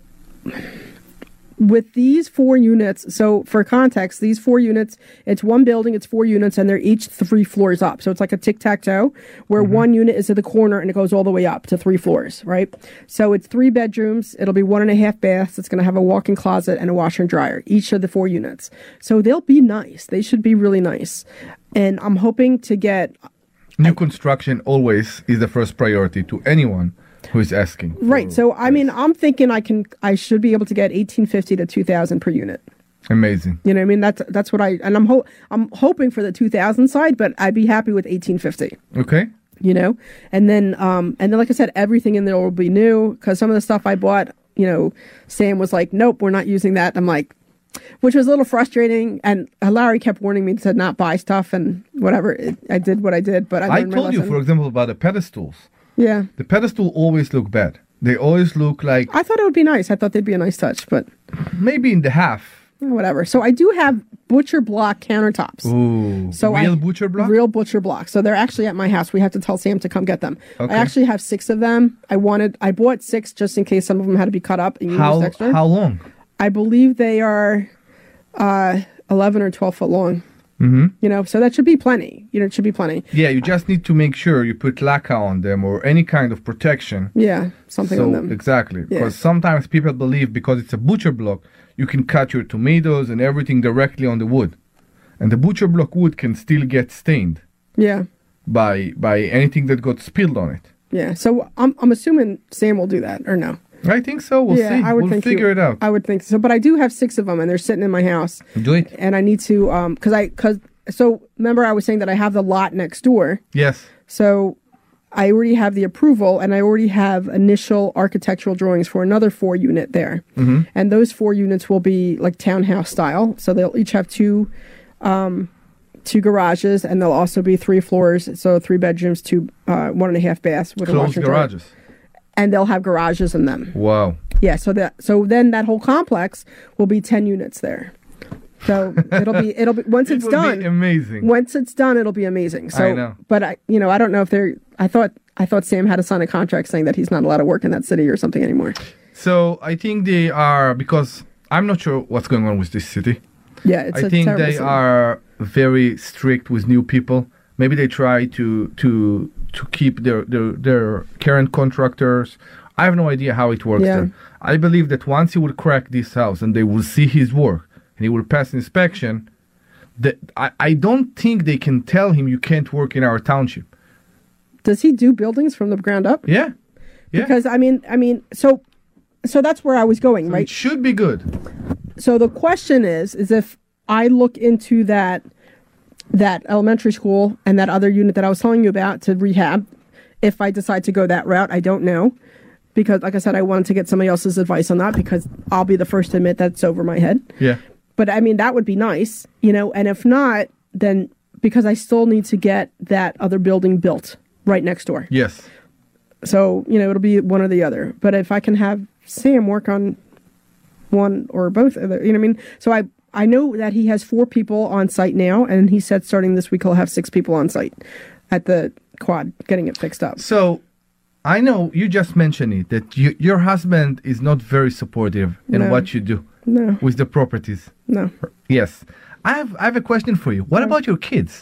with these four units, so for context, these four units, it's one building, it's four units, and they're each three floors up. So it's like a tic-tac-toe, where Mm-hmm. one unit is at the corner and it goes all the way up to three floors, right? So it's three bedrooms, it'll be one and a half baths, it's going to have a walk-in closet and a washer and dryer, each of the four units. So they'll be nice. They should be really nice. And I'm hoping to get... New construction always is the first priority to anyone who is asking. for Right. So I mean, place. I'm thinking I can, I should be able to get eighteen fifty to two thousand per unit. Amazing. You know what I mean? That's that's what I, and I'm ho- I'm hoping for the two thousand side, but I'd be happy with eighteen fifty. Okay. You know, and then um and then like I said, everything in there will be new because some of the stuff I bought, you know, Sam was like, nope, we're not using that. I'm like, which was a little frustrating, and Larry kept warning me to not buy stuff and whatever. It, I did what I did, but I I learned my told you, lesson. for example, about the pedestals. Yeah, The pedestal always look bad. They always look like I thought it would be nice. I thought they'd be a nice touch, but maybe in the half. whatever. So I do have butcher block countertops. Ooh. So real I, butcher block? Real butcher block. So they're actually at my house. We have to tell Sam to come get them. Okay. I actually have six of them. I wanted, I bought six just in case some of them had to be cut up and used How, extra. how long? I believe they are uh, eleven or twelve foot long. Mm-hmm. You know, so that should be plenty. You know, it should be plenty. Yeah, you just need to make sure you put lacquer on them or any kind of protection. Yeah, something so, on them. Exactly. Yeah. Because sometimes people believe because it's a butcher block, you can cut your tomatoes and everything directly on the wood. And the butcher block wood can still get stained Yeah, by by anything that got spilled on it. yeah. So I'm I'm assuming Sam will do that or no? I think so. We'll yeah, see. I would we'll think he- figure it out. I would think so. But I do have six of them, and they're sitting in my house. Do it. And I need to um because I because so remember I was saying that I have the lot next door. Yes. So I already have the approval, and I already have initial architectural drawings for another four unit there. Mm-hmm. And those four units will be like townhouse style. So they'll each have two um two garages, and they'll also be three floors. So three bedrooms, two uh one and a half baths with a Closed washer and dryer. garages. And they'll have garages in them. Wow. Yeah, so that so then that whole complex will be ten units there. So it'll be it'll be once It it's will done. be amazing. Once it's done, it'll be amazing. So, I know. but I, you know, I don't know if they're. I thought I thought Sam had to sign a contract saying that he's not allowed to work in that city or something anymore. So I think they are, because I'm not sure what's going on with this city. Yeah, it's I a think terrible they city. are very strict with new people. Maybe they try to to to keep their their, their current contractors. I have no idea how it works Yeah. there. I believe that once he will crack this house and they will see his work and he will pass inspection, that I, I don't think they can tell him you can't work in our township. Does he do buildings from the ground up? Yeah. Yeah. Because I mean, I mean, so so that's where I was going, So right? it should be good. So the question is, is if I look into that that elementary school and that other unit that I was telling you about to rehab, if I decide to go that route, I don't know. because, like I said, I wanted to get somebody else's advice on that because I'll be the first to admit that's over my head. Yeah. But I mean, that would be nice, you know, and if not, then because I still need to get that other building built right next door. Yes. So, you know, it'll be one or the other. But if I can have Sam work on one or both of the, you know what I mean? So I, I know that he has four people on site now, and he said starting this week he'll have six people on site at the quad getting it fixed up. So I know you just mentioned it, that you, your husband is not very supportive in No. what you do No, with the properties. no. Yes. I have I have a question for you. What about your kids?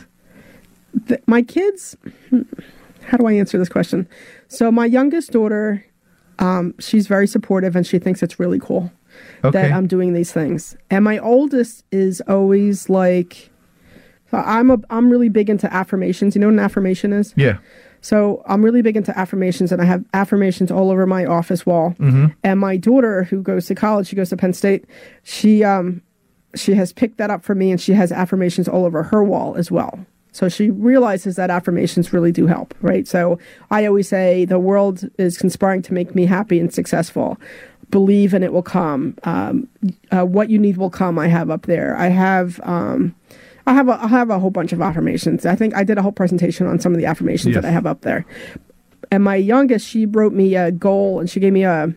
The, my kids, hmm, how do I answer this question? So my youngest daughter, um, she's very supportive and she thinks it's really cool Okay. that I'm doing these things. And my oldest is always like, so I'm a, I'm really big into affirmations. You know what an affirmation is? Yeah. So I'm really big into affirmations, and I have affirmations all over my office wall. Mm-hmm. And my daughter, who goes to college, she goes to Penn State, she um, she has picked that up for me, and she has affirmations all over her wall as well. So she realizes that affirmations really do help, right? So I always say the world is conspiring to make me happy and successful. Believe and it will come. Um, uh, what you need will come. I have up there. I have. Um, I have a I have a whole bunch of affirmations. I think I did a whole presentation on some of the affirmations Yes. that I have up there. And my youngest, she wrote me a goal, and she gave me a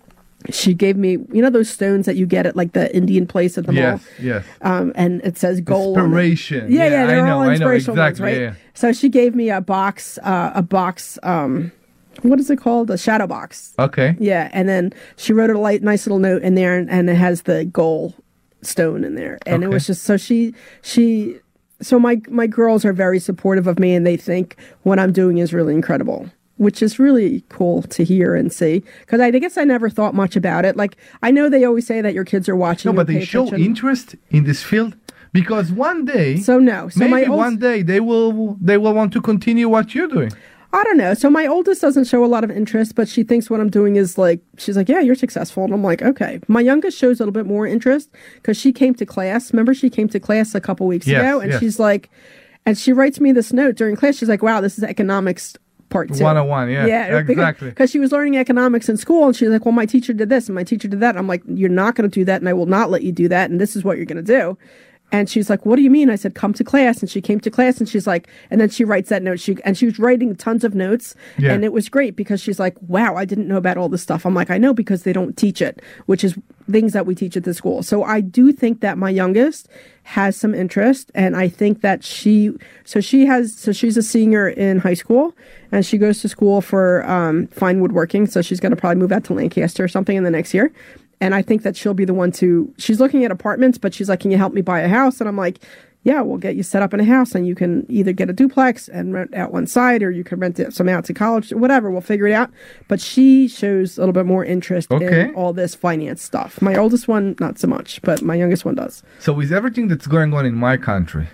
she gave me you know those stones that you get at like the Indian place at the Yes. mall. Yes. Um, and it says goal. on it. Inspiration. Yeah, yeah, they're I know. all I know inspirational ones, exactly. right? Yeah. So she gave me a box, uh, a box. Um, what is it called? A shadow box. Okay. Yeah, and then she wrote a light, nice little note in there, and, and it has the goal stone in there, and it Okay. was just so she she so my my girls are very supportive of me, and they think what I'm doing is really incredible, which is really cool to hear and see. Because I, I guess I never thought much about it. Like I know they always say that your kids are watching. No, you but and they pay show attention. interest in this field because one day, So no, so maybe my old, one day they will they will want to continue what you're doing. I don't know. So my oldest doesn't show a lot of interest, but she thinks what I'm doing is like, she's like, yeah, you're successful. And I'm like, okay. My youngest shows a little bit more interest because she came to class. Remember, she came to class a couple weeks Yes, ago, and yes. she's like, and she writes me this note during class. She's like, wow, this is economics part two. one oh one, yeah, Yeah, exactly. Because she was learning economics in school, and she's like, well, my teacher did this, and my teacher did that. And I'm like, you're not going to do that, and I will not let you do that, and this is what you're going to do. And she's like, what do you mean? I said, come to class. And she came to class, and she's like, and then she writes that note. She and she was writing tons of notes. Yeah. And it was great because she's like, wow, I didn't know about all this stuff. I'm like, I know because they don't teach it, which is things that we teach at the school. So I do think that my youngest has some interest. And I think that she, so she has, so she's a senior in high school, and she goes to school for um, fine woodworking. So she's going to probably move out to Lancaster or something in the next year. And I think that she'll be the one to, she's looking at apartments, but she's like, can you help me buy a house? And I'm like, yeah, we'll get you set up in a house, and you can either get a duplex and rent out one side, or you can rent it some out to college, whatever. We'll figure it out. But she shows a little bit more interest Okay. in all this finance stuff. My oldest one, not so much, but my youngest one does. So with everything that's going on in my country,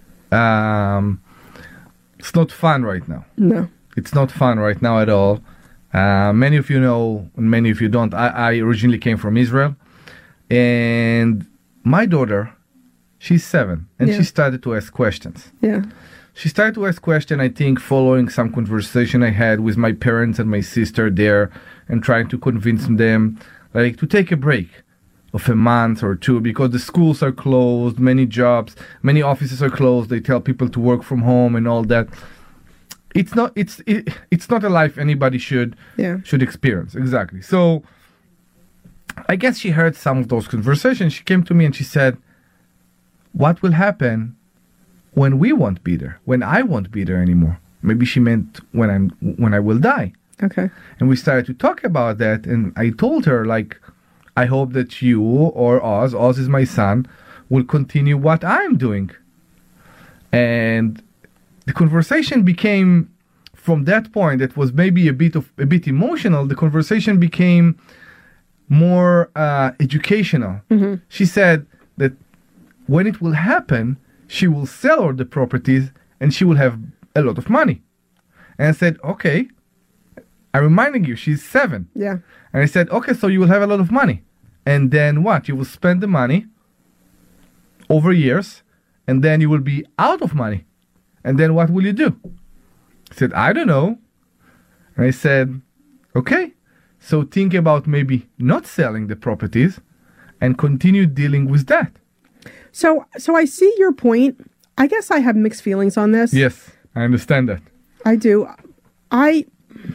um, it's not fun right now. No. It's not fun right now at all. Uh, many of you know, and many of you don't. I, I originally came from Israel, and my daughter, she's seven, and Yeah. she started to ask questions. Yeah. She started to ask questions, I think, following some conversation I had with my parents and my sister there, and trying to convince them, like, to take a break of a month or two, because the schools are closed, many jobs, many offices are closed. They tell people to work from home and all that. It's not. It's it, it's not a life anybody should Yeah. should experience. Exactly. So, I guess she heard some of those conversations. She came to me and she said, "What will happen when we won't be there? When I won't be there anymore?" Maybe she meant when I'm when I will die. Okay. And we started to talk about that. And I told her, like, I hope that you or Oz, Oz is my son, will continue what I'm doing. And the conversation became, from that point, it was maybe a bit of a bit emotional. The conversation became more uh, educational. Mm-hmm. She said that when it will happen, she will sell all the properties and she will have a lot of money. And I said, okay. I'm reminding you, she's seven. Yeah. And I said, okay, so you will have a lot of money. And then what? You will spend the money over years, and then you will be out of money. And then what will you do? I said, I don't know. And I said, okay. So think about maybe not selling the properties and continue dealing with that. So, so I see your point. I guess I have mixed feelings on this. Yes, I understand that. I do. I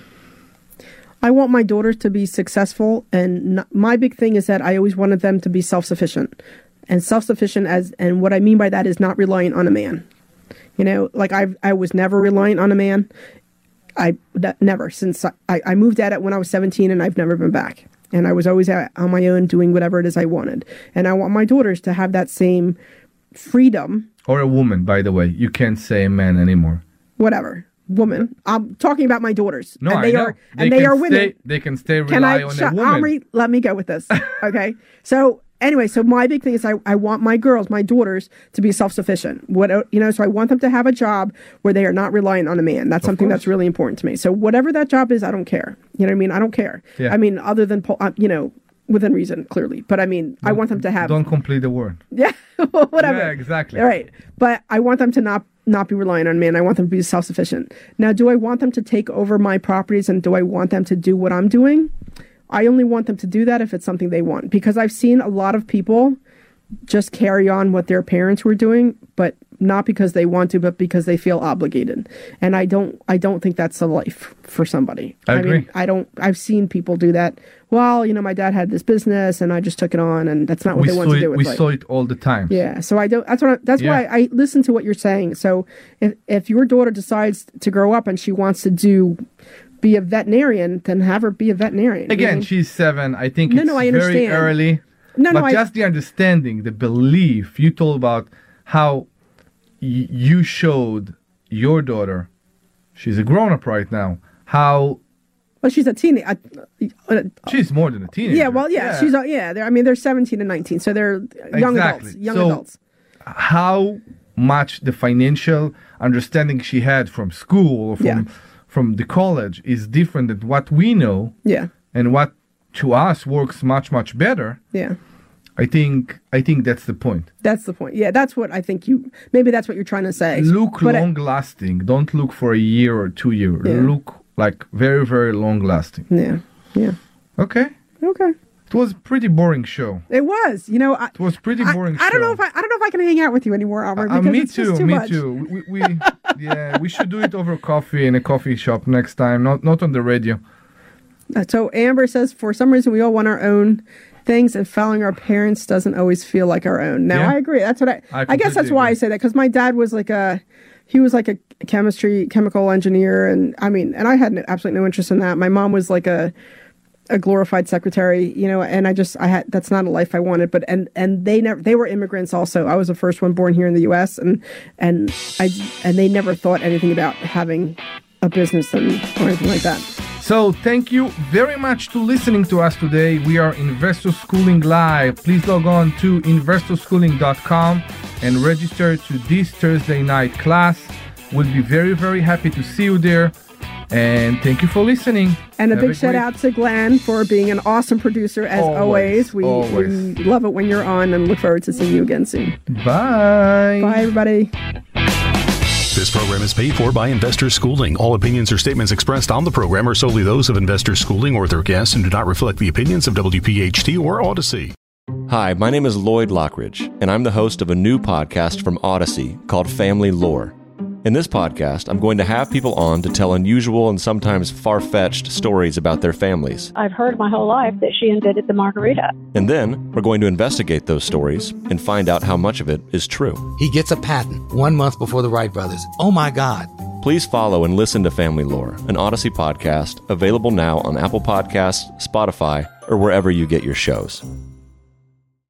I want my daughters to be successful, and n- my big thing is that I always wanted them to be self-sufficient. And self-sufficient as, and what I mean by that is not reliant on a man. You know, like I I was never reliant on a man. I that, never since I, I moved out when I was seventeen, and I've never been back. And I was always out on my own doing whatever it is I wanted. And I want my daughters to have that same freedom. Or a woman, by the way. You can't say man anymore. Whatever. Woman. I'm talking about my daughters. No, and they I know. are they and they are stay, women. They can stay rely Can I on sh- a woman. Omri, let me go with this. Okay. So anyway, so my big thing is I, I want my girls, my daughters, to be self-sufficient. What you know, so I want them to have a job where they are not reliant on a man. That's Of something course. that's really important to me. So whatever that job is, I don't care. You know what I mean? I don't care. Yeah. I mean, other than po- uh, you know, within reason, clearly. But I mean, I want them to have Don't complete the word. yeah, whatever. Yeah, exactly. All right. But I want them to not not be reliant on me, and I want them to be self-sufficient. Now, do I want them to take over my properties, and do I want them to do what I'm doing? I only want them to do that if it's something they want, because I've seen a lot of people just carry on what their parents were doing, but not because they want to, but because they feel obligated. And I don't I don't think that's a life for somebody. I mean, agree. I don't I've seen people do that. Well, you know, my dad had this business and I just took it on, and that's not what We they saw want to it, do with we life. saw it all the time. Yeah, so I don't. That's what. I, that's Yeah. why I listen to what you're saying. So if if your daughter decides to grow up and she wants to do be a veterinarian, then have her be a veterinarian. You know what I Again, mean? she's seven. I think No, it's no, I very understand. early. No, no, but I- just the understanding, the belief you told about how y- you showed your daughter, she's a grown-up right now, how well, she's a teenager. Uh, she's more than a teenager. yeah, well, yeah, she's a, yeah. They're, I mean, they're seventeen and nineteen, so they're young Exactly. adults. Young So, adults. how much the financial understanding she had from school or from Yeah. from the college is different than what we know Yeah, and what to us works much much better. yeah. I think I think that's the point. That's the point. Yeah, that's what I think you. Maybe that's what you're trying to say. Look But I- long lasting. Don't look for a year or two years. Yeah. Look like very very long lasting. yeah, yeah. Okay. Okay. It was a pretty boring show. It was. You know, I, It was pretty I, boring. I don't know show. if I. I don't know if I can hang out with you anymore, Albert. Uh, Because me it's too. Just too me much. too. We, we yeah. We should do it over coffee in a coffee shop next time. Not not on the radio. Uh, So Amber says, for some reason, we all want our own things, and following our parents doesn't always feel like our own. Now, Yeah. I agree. That's what I. I I, guess that's completely why I agree. say that, because my dad was like a, he was like a chemistry chemical engineer, and I mean, and I had no, absolutely no interest in that. My mom was like a, a glorified secretary, you know, and I just I had that's not a life I wanted. But and and they never they were immigrants also. I was the first one born here in the U S and and I and they never thought anything about having a business and or anything like that. So thank you very much to listening to us today. We are Investor Schooling Live. Please log on to investor schooling dot com and register to this Thursday night class. We'll be very, very happy to see you there. And thank you for listening. And a Have big shout great- out to Glenn for being an awesome producer as always. Always, We, always. we love it when you're on and look forward to seeing you again soon. Bye. Bye, everybody. This program is paid for by Investor Schooling. All opinions or statements expressed on the program are solely those of Investor Schooling or their guests and do not reflect the opinions of W P H T or Odyssey. Hi, my name is Lloyd Lockridge, and I'm the host of a new podcast from Odyssey called Family Lore. In this podcast, I'm going to have people on to tell unusual and sometimes far-fetched stories about their families. I've heard my whole life that she invented the margarita. And then we're going to investigate those stories and find out how much of it is true. He gets a patent one month before the Wright brothers. Oh my God. Please follow and listen to Family Lore, an Odyssey podcast available now on Apple Podcasts, Spotify, or wherever you get your shows.